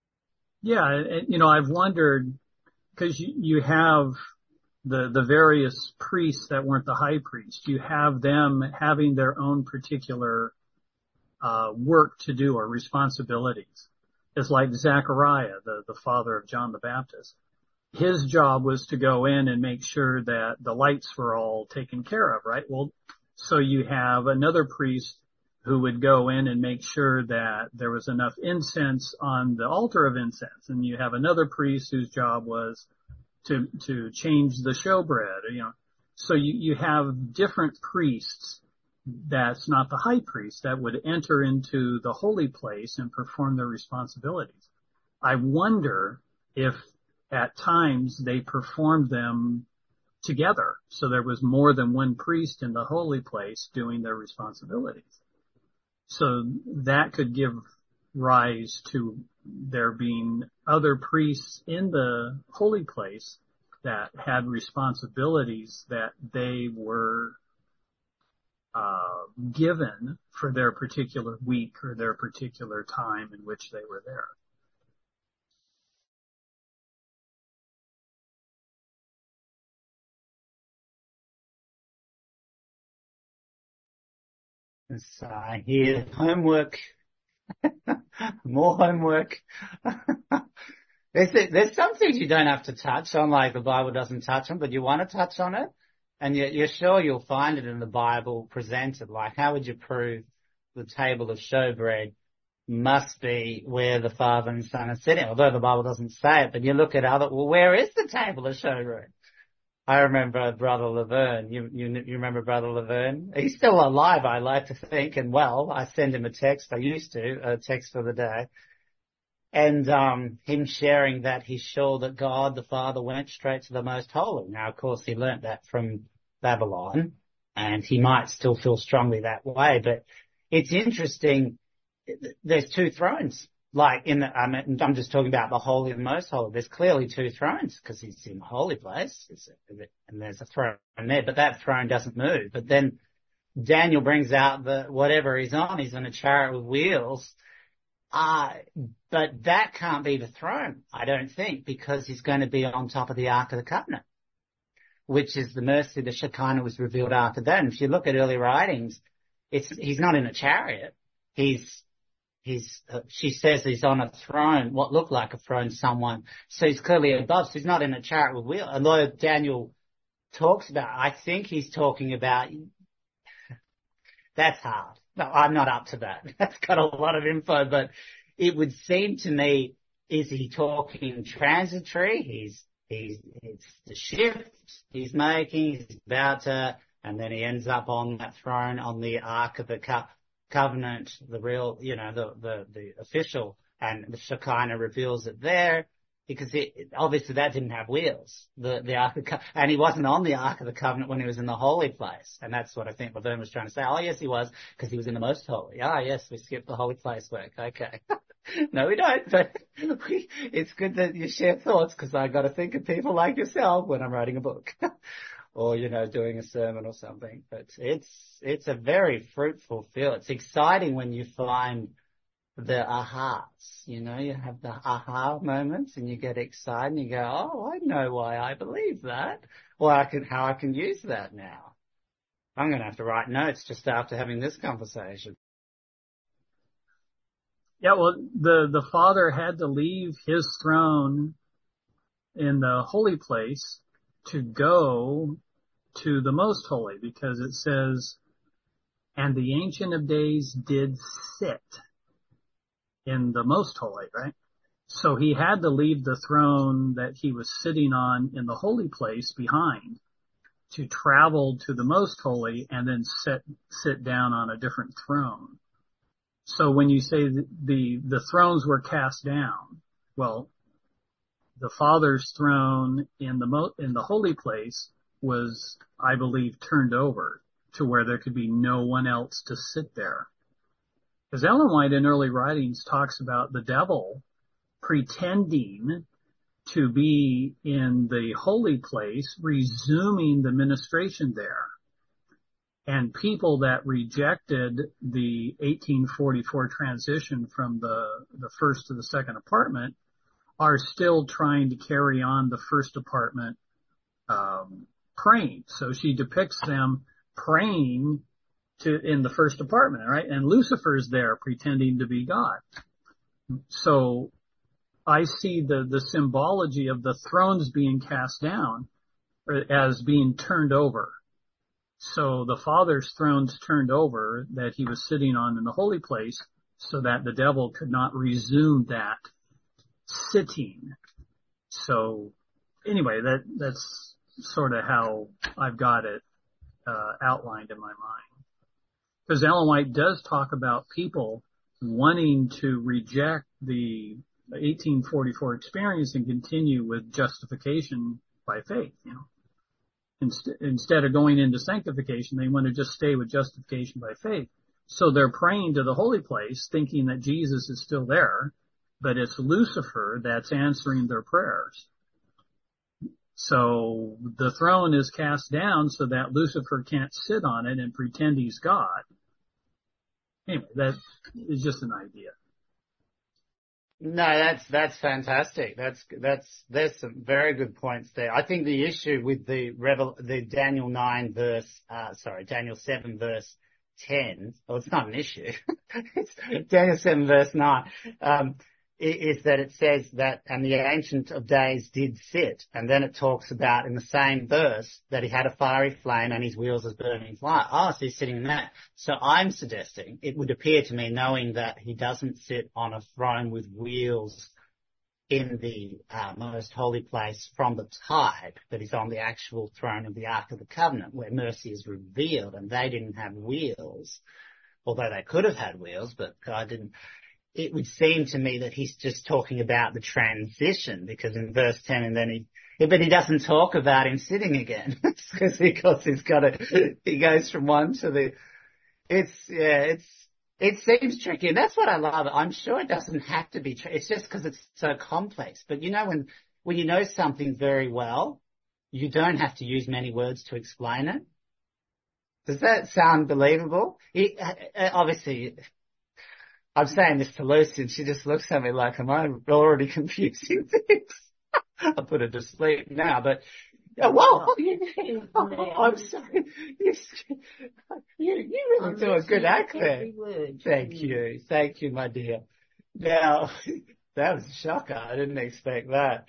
Yeah, and, you know, I've wondered, because you, you have the the various priests that weren't the high priest. You have them having their own particular uh work to do or responsibilities. It's like Zechariah, the, the father of John the Baptist. His job was to go in and make sure that the lights were all taken care of, right? Well, so you have another priest who would go in and make sure that there was enough incense on the altar of incense. And you have another priest whose job was to, to change the showbread, you know. So you, you have different priests. That's not the high priest that would enter into the holy place and perform their responsibilities. I wonder if at times they performed them together. So there was more than one priest in the holy place doing their responsibilities. So that could give rise to there being other priests in the holy place that had responsibilities that they were uh given for their particular week or their particular time in which they were there. So I hear homework, more homework. there's, there's some things you don't have to touch on, like the Bible doesn't touch on, but you want to touch on it. And you're, you're sure you'll find it in the Bible presented. Like, how would you prove the table of showbread must be where the Father and Son are sitting? Although the Bible doesn't say it, but you look at other, well, where is the table of showbread? I remember Brother Laverne. You, you, you remember Brother Laverne? He's still alive, I like to think, and well, I send him a text. I used to, a text for the day. And, um, him sharing that he's sure that God the Father went straight to the Most Holy. Now, of course, he learnt that from Babylon, and he might still feel strongly that way, but it's interesting. There's two thrones. Like in the, I mean, I'm just talking about the Holy and Most Holy. There's clearly two thrones because he's in the holy place, and there's a throne there, but that throne doesn't move. But then Daniel brings out the, whatever he's on, he's on a chariot with wheels. Uh, but that can't be the throne, I don't think, because he's going to be on top of the Ark of the Covenant, which is the mercy, the Shekinah was revealed after that. And if you look at early writings, it's, he's not in a chariot. He's, he's, uh, she says he's on a throne, what looked like a throne, someone. So he's clearly above, so he's not in a chariot with wheels. Although Daniel talks about, I think he's talking about, that's hard. No, I'm not up to that. That's got a lot of info, but it would seem to me, is he talking transitory? He's, he's, it's the shift he's making, he's about to, and then he ends up on that throne on the Ark of the Co- Covenant, the real, you know, the, the, the official, and the Shekinah reveals it there. Because it, obviously that didn't have wheels, the, the Ark of, and he wasn't on the Ark of the Covenant when he was in the holy place. And that's what I think Laverne was trying to say. Oh yes, he was, because he was in the most holy. Ah yes, we skipped the holy place work. Okay. No, we don't, but we, it's good that you share thoughts, because I got to think of people like yourself when I'm writing a book. Or, you know, doing a sermon or something. But it's, it's a very fruitful field. It's exciting when you find the ahas, you know, you have the aha moments and you get excited and you go, oh, I know why I believe that, or I can, how I can use that now. I'm going to have to write notes just after having this conversation. Yeah, well, the, the Father had to leave his throne in the holy place to go to the most holy, because it says, and the Ancient of Days did sit in the most holy, right? So he had to leave the throne that he was sitting on in the holy place behind to travel to the most holy and then sit, sit down on a different throne. So when you say the, the, the thrones were cast down, well, the Father's throne in the mo, in the holy place was, I believe, turned over to where there could be no one else to sit there. Because Ellen White in early writings talks about the devil pretending to be in the holy place, resuming the ministration there. And people that rejected the eighteen forty-four transition from the, the first to the second apartment are still trying to carry on the first apartment um, praying. So she depicts them praying to in the first apartment, right? And Lucifer's there pretending to be God. So I see the, the symbology of the thrones being cast down as being turned over. So the Father's throne's turned over that he was sitting on in the holy place so that the devil could not resume that sitting. So anyway, that, that's sort of how I've got it, uh, outlined in my mind. Because Ellen White does talk about people wanting to reject the eighteen forty-four experience and continue with justification by faith, you know. Inst- instead of going into sanctification, they want to just stay with justification by faith. So they're praying to the holy place thinking that Jesus is still there, but it's Lucifer that's answering their prayers. So the throne is cast down so that Lucifer can't sit on it and pretend he's God. Anyway, that is just an idea. No, that's that's fantastic. That's that's there's some very good points there. I think the issue with the Revel, the Daniel nine verse, uh, sorry, Daniel seven verse ten. Well, it's not an issue. It's Daniel seven verse nine. Um, is that it says that, and the Ancient of Days did sit, and then it talks about in the same verse that he had a fiery flame and his wheels as burning fire. Oh, so he's sitting in that. So I'm suggesting, it would appear to me, knowing that he doesn't sit on a throne with wheels in the uh, most holy place from the type, but he's on the actual throne of the Ark of the Covenant, where mercy is revealed, and they didn't have wheels, although they could have had wheels, but God didn't. It would seem to me that he's just talking about the transition, because in verse ten, and then he, but he doesn't talk about him sitting again, because because he's got to, he goes from one to the, it's, yeah, it's, it seems tricky, and that's what I love. I'm sure it doesn't have to be, it's just because it's so complex. But you know, when, when you know something very well, you don't have to use many words to explain it. Does that sound believable? It, obviously, I'm saying this to Lucy and she just looks at me like, am I already confusing things? I'll put her to sleep now, but, oh, whoa, oh, I'm sorry. You, you, you really do a good act there. Thank you. Thank you, my dear. Now, that was a shocker. I didn't expect that.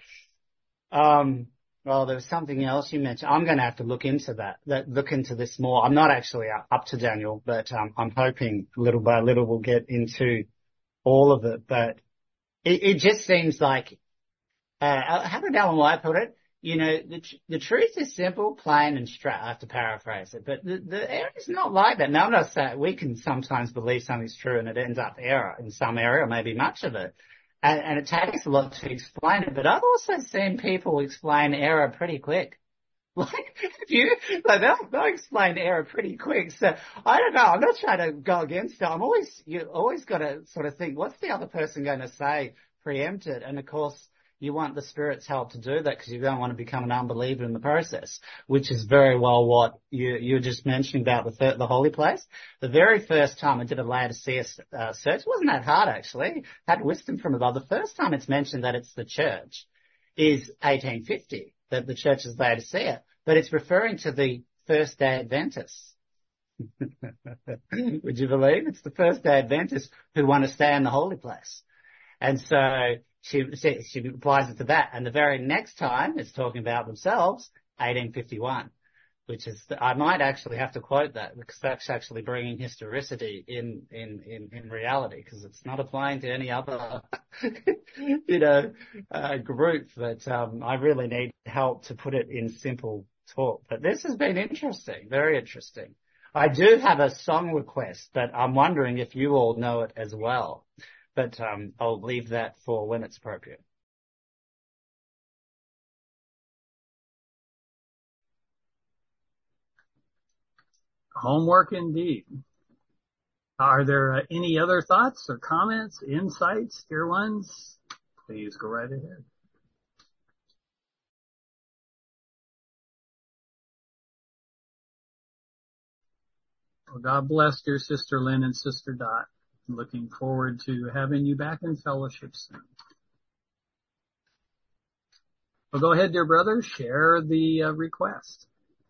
Um, well, there was something else you mentioned. I'm going to have to look into that, that look into this more. I'm not actually up to Daniel, but um, I'm hoping little by little we'll get into all of it. But it, it just seems like, uh, how did Ellen White put it? You know, the, the truth is simple, plain, and straight. I have to paraphrase it, but the, the error is not like that. Now, I'm not saying we can sometimes believe something's true and it ends up error in some area, or maybe much of it. And, and it takes a lot to explain it, but I've also seen people explain error pretty quick. Like, if you, like, they'll, they'll explain error pretty quick. So, I don't know, I'm not trying to go against it. I'm always, you always got to sort of think, what's the other person going to say? Preempt it. And of course, you want the Spirit's help to do that because you don't want to become an unbeliever in the process, which is very well what you, you were just mentioning about the, third, the holy place. The very first time I did a Laodicea uh, search, it wasn't that hard actually. Had wisdom from above. The first time it's mentioned that it's the church is eighteen fifty, that the church is Laodicea, but it's referring to the first day Adventists. Would you believe? It's the first day Adventists who want to stay in the holy place. And so she, she, she applies it to that. And the very next time it's talking about themselves, eighteen fifty-one, which is, I might actually have to quote that because that's actually bringing historicity in, in, in, in reality, because it's not applying to any other, you know, uh, group. But, um, I really need help to put it in simple talk. But this has been interesting, very interesting. I do have a song request, but I'm wondering if you all know it as well. But um, I'll leave that for when it's appropriate. Homework indeed. Are there uh, any other thoughts or comments, insights, dear ones? Please go right ahead. Well, God bless dear Sister Lynn and Sister Dot. I'm looking forward to having you back in fellowship soon. Well, go ahead, dear brother, share the uh, request.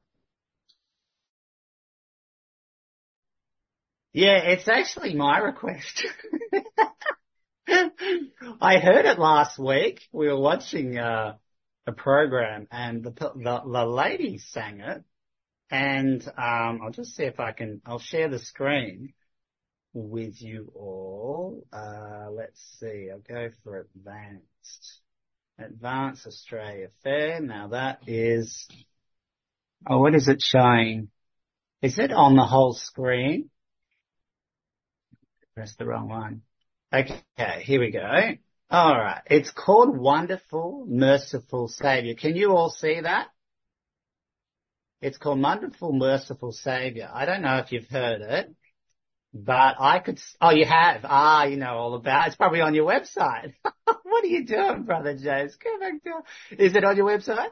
Yeah, it's actually my request. I heard it last week. We were watching uh, a program, and the, the the lady sang it. And um, I'll just see if I can. I'll share the screen with you all. Uh, let's see. I'll go for advanced. Advanced Australia Fair. Now that is. Oh, what is it showing? Is it on the whole screen? Press the wrong one. Okay, here we go. All right. It's called Wonderful, Merciful Savior. Can you all see that? It's called Wonderful, Merciful Savior. I don't know if you've heard it, but I could, oh, you have. Ah, you know all about it. It's probably on your website. What are you doing, Brother James? Go back down. Is it on your website?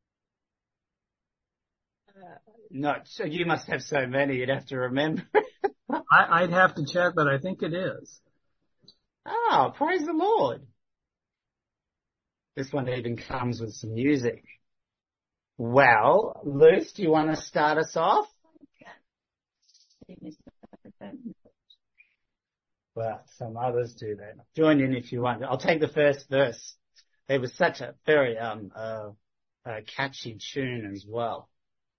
Uh, no, so you must have so many you'd have to remember. I, I'd have to check, but I think it is. Oh, praise the Lord. This one even comes with some music. Well, Luce, do you want to start us off? Well, some others do that. Join in if you want. I'll take the first verse. It was such a very um uh, uh catchy tune as well.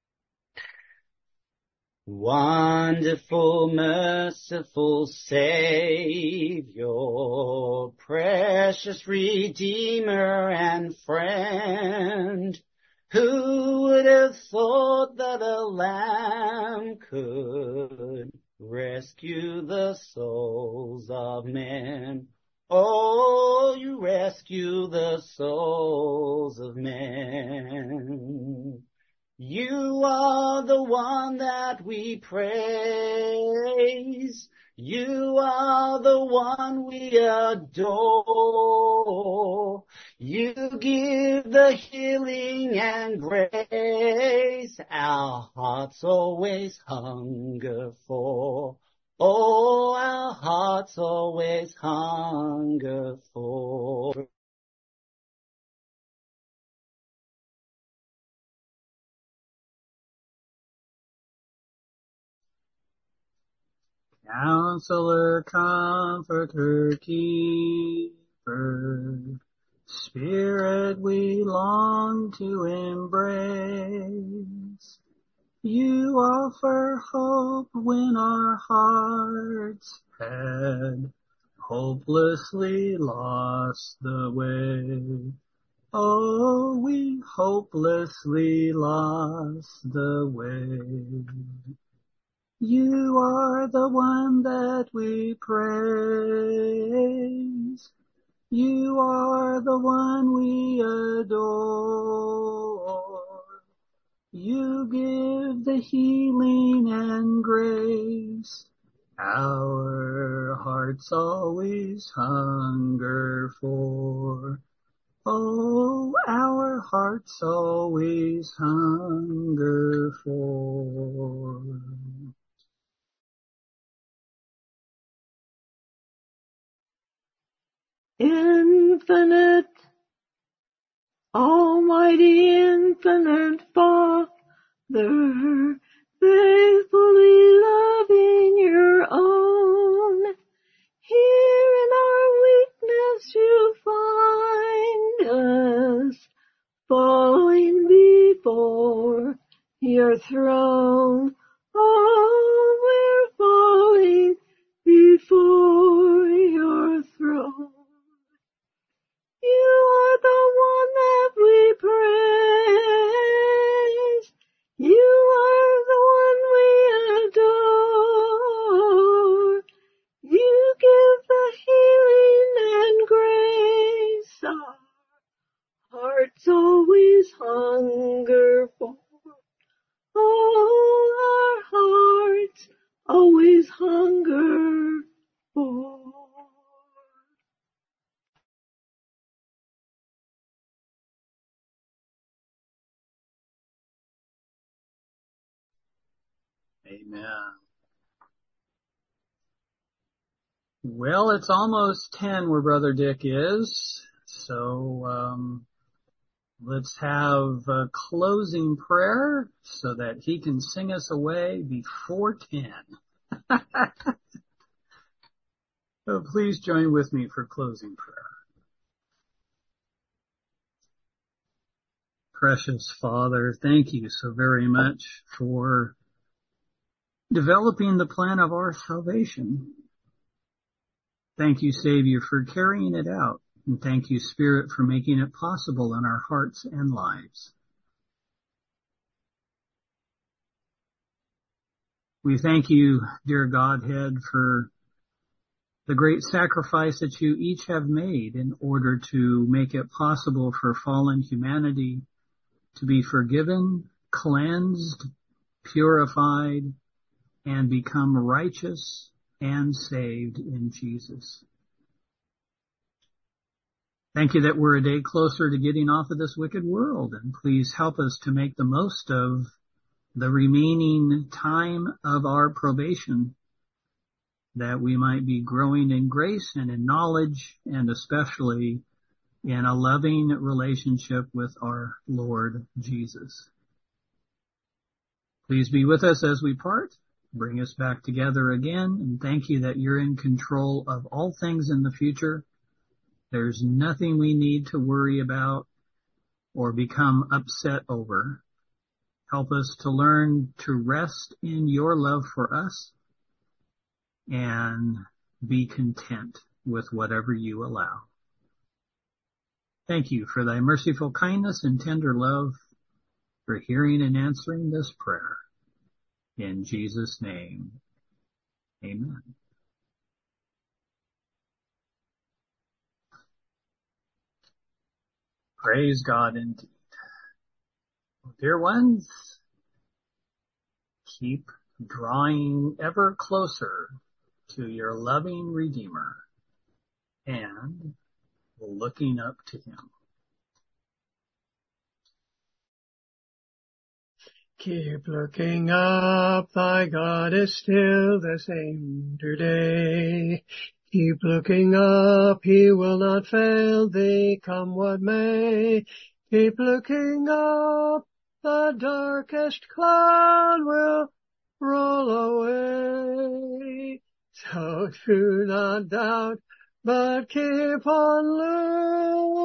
Wonderful, merciful Savior, precious Redeemer and friend, who would have thought that a lamb could rescue the souls of men? Oh, you rescue the souls of men. You are the one that we praise. You are the one we adore. You give the healing and grace our hearts always hunger for. Oh, our hearts always hunger for. Counselor, Comforter, Keeper, Spirit we long to embrace. You offer hope when our hearts had hopelessly lost the way. Oh, we hopelessly lost the way. You are the one that we praise. You are the one we adore. You give the healing and grace our hearts always hunger for. Oh, our hearts always hunger for. Infinite, almighty, infinite Father, faithfully loving your own. Here in our weakness you find us, falling before your throne. Oh, we're falling before your throne. You are the one that we praise. You are the one we adore. You give the healing and grace our hearts always hunger for. Oh, our hearts always hunger for. Amen. Well, it's almost ten where Brother Dick is, so um, Let's have a closing prayer so that he can sing us away before ten. So please join with me for closing prayer. Precious Father, thank you so very much for developing the plan of our salvation. Thank you, Savior, for carrying it out. And thank you, Spirit, for making it possible in our hearts and lives. We thank you, dear Godhead, for the great sacrifice that you each have made in order to make it possible for fallen humanity to be forgiven, cleansed, purified, and become righteous and saved in Jesus. Thank you that we're a day closer to getting off of this wicked world, and please help us to make the most of the remaining time of our probation, that we might be growing in grace and in knowledge, and especially in a loving relationship with our Lord Jesus. Please be with us as we part. Bring us back together again, and thank you that you're in control of all things in the future. There's nothing we need to worry about or become upset over. Help us to learn to rest in your love for us and be content with whatever you allow. Thank you for thy merciful kindness and tender love, for hearing and answering this prayer. In Jesus' name, amen. Praise God indeed. Dear ones, keep drawing ever closer to your loving Redeemer and looking up to him. Keep looking up, thy God is still the same today. Keep looking up, he will not fail thee, come what may. Keep looking up, the darkest cloud will roll away. So do not doubt, but keep on